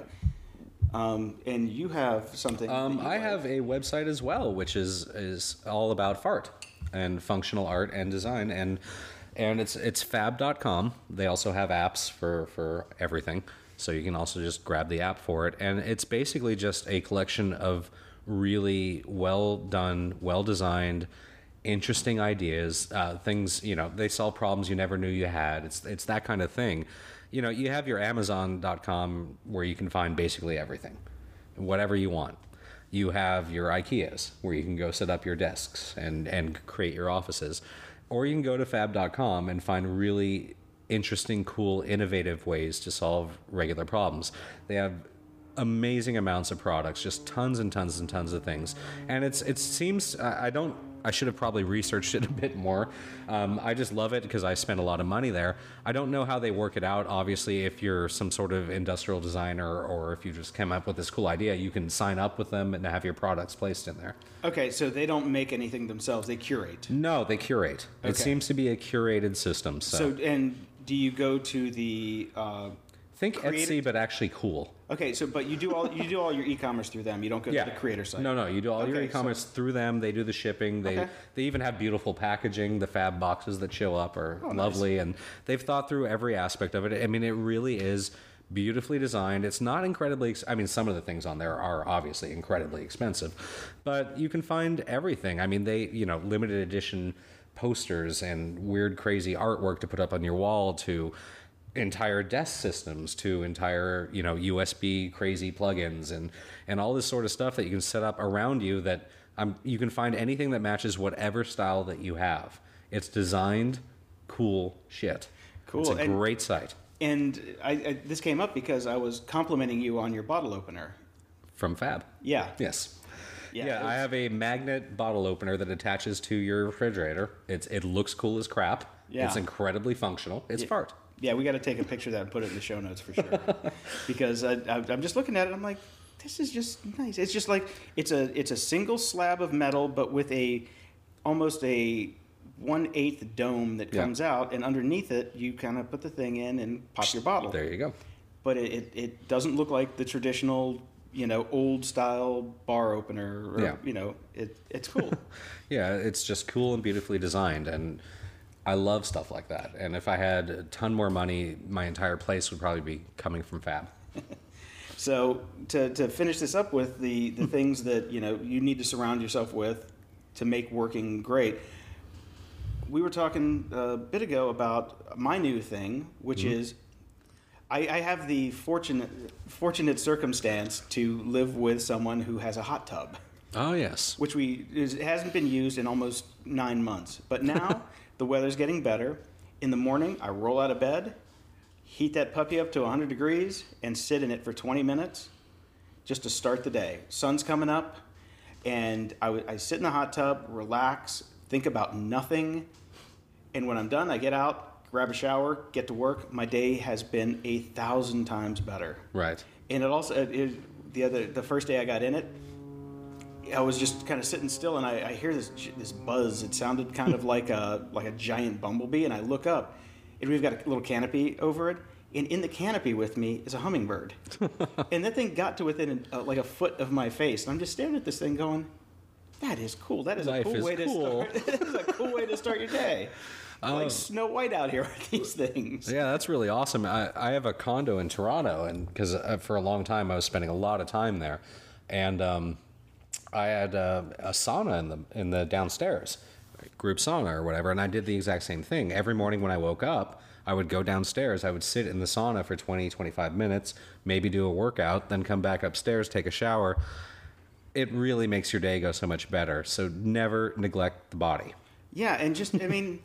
Um, and you have something. um, that you I like. have a website as well, which is is all about fart and functional art and design, and and it's it's fab dot com. They also have apps for for everything, so you can also just grab the app for it, and it's basically just a collection of really well done, well designed, interesting ideas, uh, things, you know, they solve problems you never knew you had. It's it's that kind of thing. You know, you have your amazon dot com where you can find basically everything, whatever you want. You have your IKEAs where you can go set up your desks and, and create your offices. Or you can go to fab dot com and find really interesting, cool, innovative ways to solve regular problems. They have amazing amounts of products, just tons and tons and tons of things. And it's it seems, I I don't, I should have probably researched it a bit more. Um, I just love it because I spend a lot of money there. I don't know how they work it out. Obviously, if you're some sort of industrial designer or if you just came up with this cool idea, you can sign up with them and have your products placed in there. Okay, so they don't make anything themselves. They curate. No, they curate. It Okay. seems to be a curated system. So, So, and do you go to the... Uh, think creative- Etsy, but actually cool. okay, so but you do all you do all your e-commerce through them. You don't go to the creator site. No, no, you do all your Okay, e-commerce through them. They do the shipping. They Okay. they even have beautiful packaging. The fab boxes that show up are Oh, nice. lovely, and they've thought through every aspect of it. I mean, it really is beautifully designed. It's not incredibly. Ex- I mean, some of the things on there are obviously incredibly expensive, but you can find everything. I mean, they you know limited edition posters and weird, crazy artwork to put up on your wall to entire desk systems to entire you know U S B crazy plugins and and all this sort of stuff that you can set up around you that um, you can find anything that matches whatever style that you have. It's designed cool shit. Cool. It's a And- great site. And I, I, this came up because I was complimenting you on your bottle opener. From Fab. Yeah. Yes. Yeah, Yeah, it I was- have a magnet bottle opener that attaches to your refrigerator. It's It looks cool as crap. Yeah. It's incredibly functional. It's Yeah. fart. Yeah, we got to take a picture of that and put it in the show notes for sure. Because I, I, I'm just looking at it, I'm like, this is just nice. It's just like it's a it's a single slab of metal, but with a almost a one eighth dome that Yeah. comes out, and underneath it, you kind of put the thing in and pop your bottle. There you go. But it, it, it doesn't look like the traditional, you know, old style bar opener. Or, Yeah. You know, it it's cool. Yeah, it's just cool and beautifully designed, and I love stuff like that. And if I had a ton more money, my entire place would probably be coming from Fab. So to, to finish this up with the, the things that you know you need to surround yourself with to make working great. We were talking a bit ago about my new thing, which is I, I have the fortunate fortunate circumstance to live with someone who has a hot tub, Oh, yes. which we is, it hasn't been used in almost nine months. But now the weather's getting better. In the morning, I roll out of bed, heat that puppy up to one hundred degrees, and sit in it for twenty minutes just to start the day. Sun's coming up, and I, w- I sit in the hot tub, relax, think about nothing. And when I'm done, I get out, grab a shower, get to work. My day has been a thousand times better. Right. And it also, it, it, the other, the first day I got in it, I was just kind of sitting still, and I, I hear this this buzz. It sounded kind of like a like a giant bumblebee, and I look up, and we've got a little canopy over it, and in the canopy with me is a hummingbird, and that thing got to within a, like a foot of my face, and I'm just staring at this thing, going, "That is cool. That is Life a cool is way cool." to start. That is a cool way to start your day." Oh. Like Snow White out here with these things. Yeah, that's really awesome. I, I have a condo in Toronto, and because uh, for a long time I was spending a lot of time there, and um, I had uh, a sauna in the in the downstairs, group sauna or whatever, and I did the exact same thing. Every morning when I woke up, I would go downstairs, I would sit in the sauna for twenty, twenty-five minutes, maybe do a workout, then come back upstairs, take a shower. It really makes your day go so much better. So never neglect the body. Yeah, and just, I mean,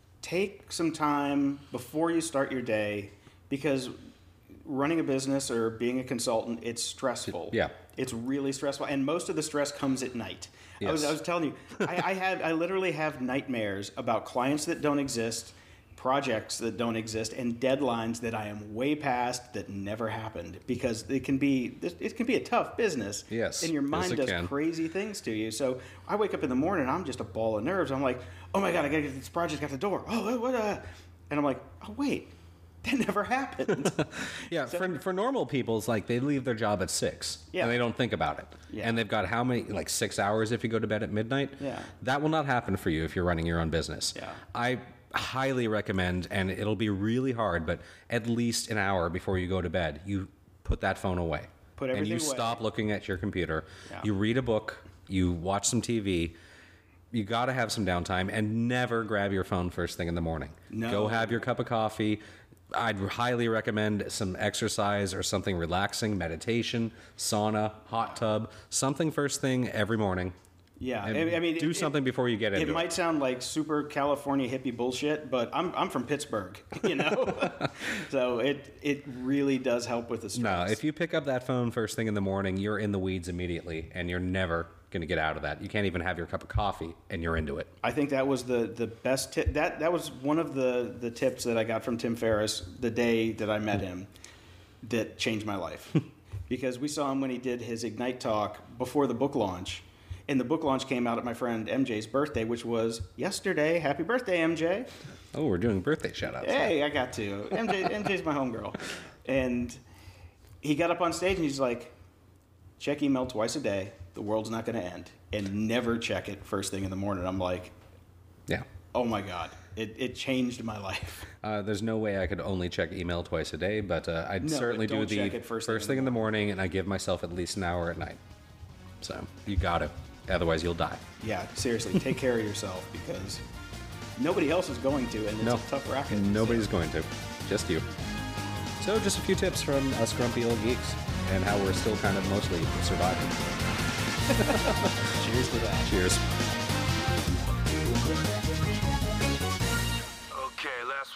take some time before you start your day, because running a business or being a consultant, it's stressful. Yeah. It's really stressful, and most of the stress comes at night. I was, Yes. I was telling you, I, I had, I literally have nightmares about clients that don't exist, projects that don't exist, and deadlines that I am way past that never happened, because it can be, it can be a tough business. Yes, And your yes, mind it does can. crazy things to you. So I wake up in the morning, I'm just a ball of nerves. I'm like, oh my God, I gotta get this project out the door. Oh, what? Uh? And I'm like, oh wait, that never happened. Yeah, for, for normal people, it's like they leave their job at six, Yeah. and they don't think about it. Yeah. And they've got how many, like six hours if you go to bed at midnight? Yeah. That will not happen for you if you're running your own business. Yeah. I highly recommend, and it'll be really hard, but at least an hour before you go to bed, you put that phone away. Put And you everything away. stop looking at your computer. Yeah. You read a book, you watch some T V. You got to have some downtime, and never grab your phone first thing in the morning. No. Go have your cup of coffee. I'd highly recommend some exercise or something relaxing, meditation, sauna, hot tub, something first thing every morning. Yeah, And I I mean, do it- something before you get It into it. might sound like super California hippie bullshit, but I'm I'm from Pittsburgh, you know, so it it really does help with the stress. No, if you pick up that phone first thing in the morning, you're in the weeds immediately, and you're never going to get out of that. You can't even have your cup of coffee, and you're into it. I think that was the the best tip. That that was one of the the tips that I got from Tim Ferriss the day that I met him, that changed my life, because we saw him when he did his Ignite talk before the book launch. And the book launch came out at my friend M J's birthday, which was yesterday. Happy birthday, M J. Oh, we're doing birthday shout-outs. Hey, I got to. M J, M J's my homegirl. And he got up on stage and he's like, check email twice a day. The world's not going to end. And never check it first thing in the morning. I'm like, Yeah. oh my God. It, it changed my life. Uh, there's no way I could only check email twice a day, but uh, I'd No, certainly but do don't the check it first thing in thing in the morning, and I give myself at least an hour at night. So you got to. Otherwise, you'll die. Yeah, seriously, take care of yourself, because nobody else is going to, and it's No. a tough racket. Nobody's going to. Just you. So just a few tips from us grumpy old geeks and how we're still kind of mostly surviving. So, cheers to that. Cheers.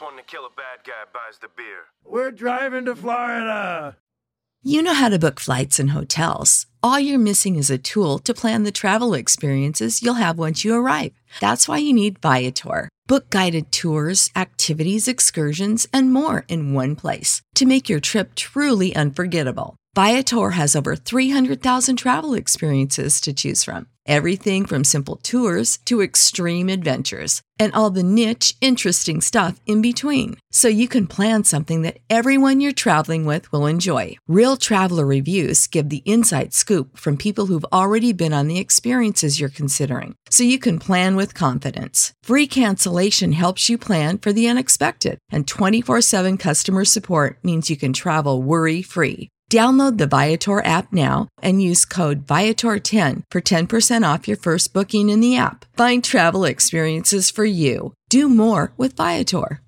wanting to kill a bad guy buys the beer. We're driving to Florida. You know how to book flights and hotels. All you're missing is a tool to plan the travel experiences you'll have once you arrive. That's why you need Viator. Book guided tours, activities, excursions, and more in one place to make your trip truly unforgettable. Viator has over three hundred thousand travel experiences to choose from. Everything from simple tours to extreme adventures and all the niche, interesting stuff in between. So you can plan something that everyone you're traveling with will enjoy. Real traveler reviews give the inside scoop from people who've already been on the experiences you're considering. So you can plan with confidence. Free cancellation helps you plan for the unexpected. And twenty-four seven customer support means you can travel worry-free. Download the Viator app now and use code Viator ten for ten percent off your first booking in the app. Find travel experiences for you. Do more with Viator.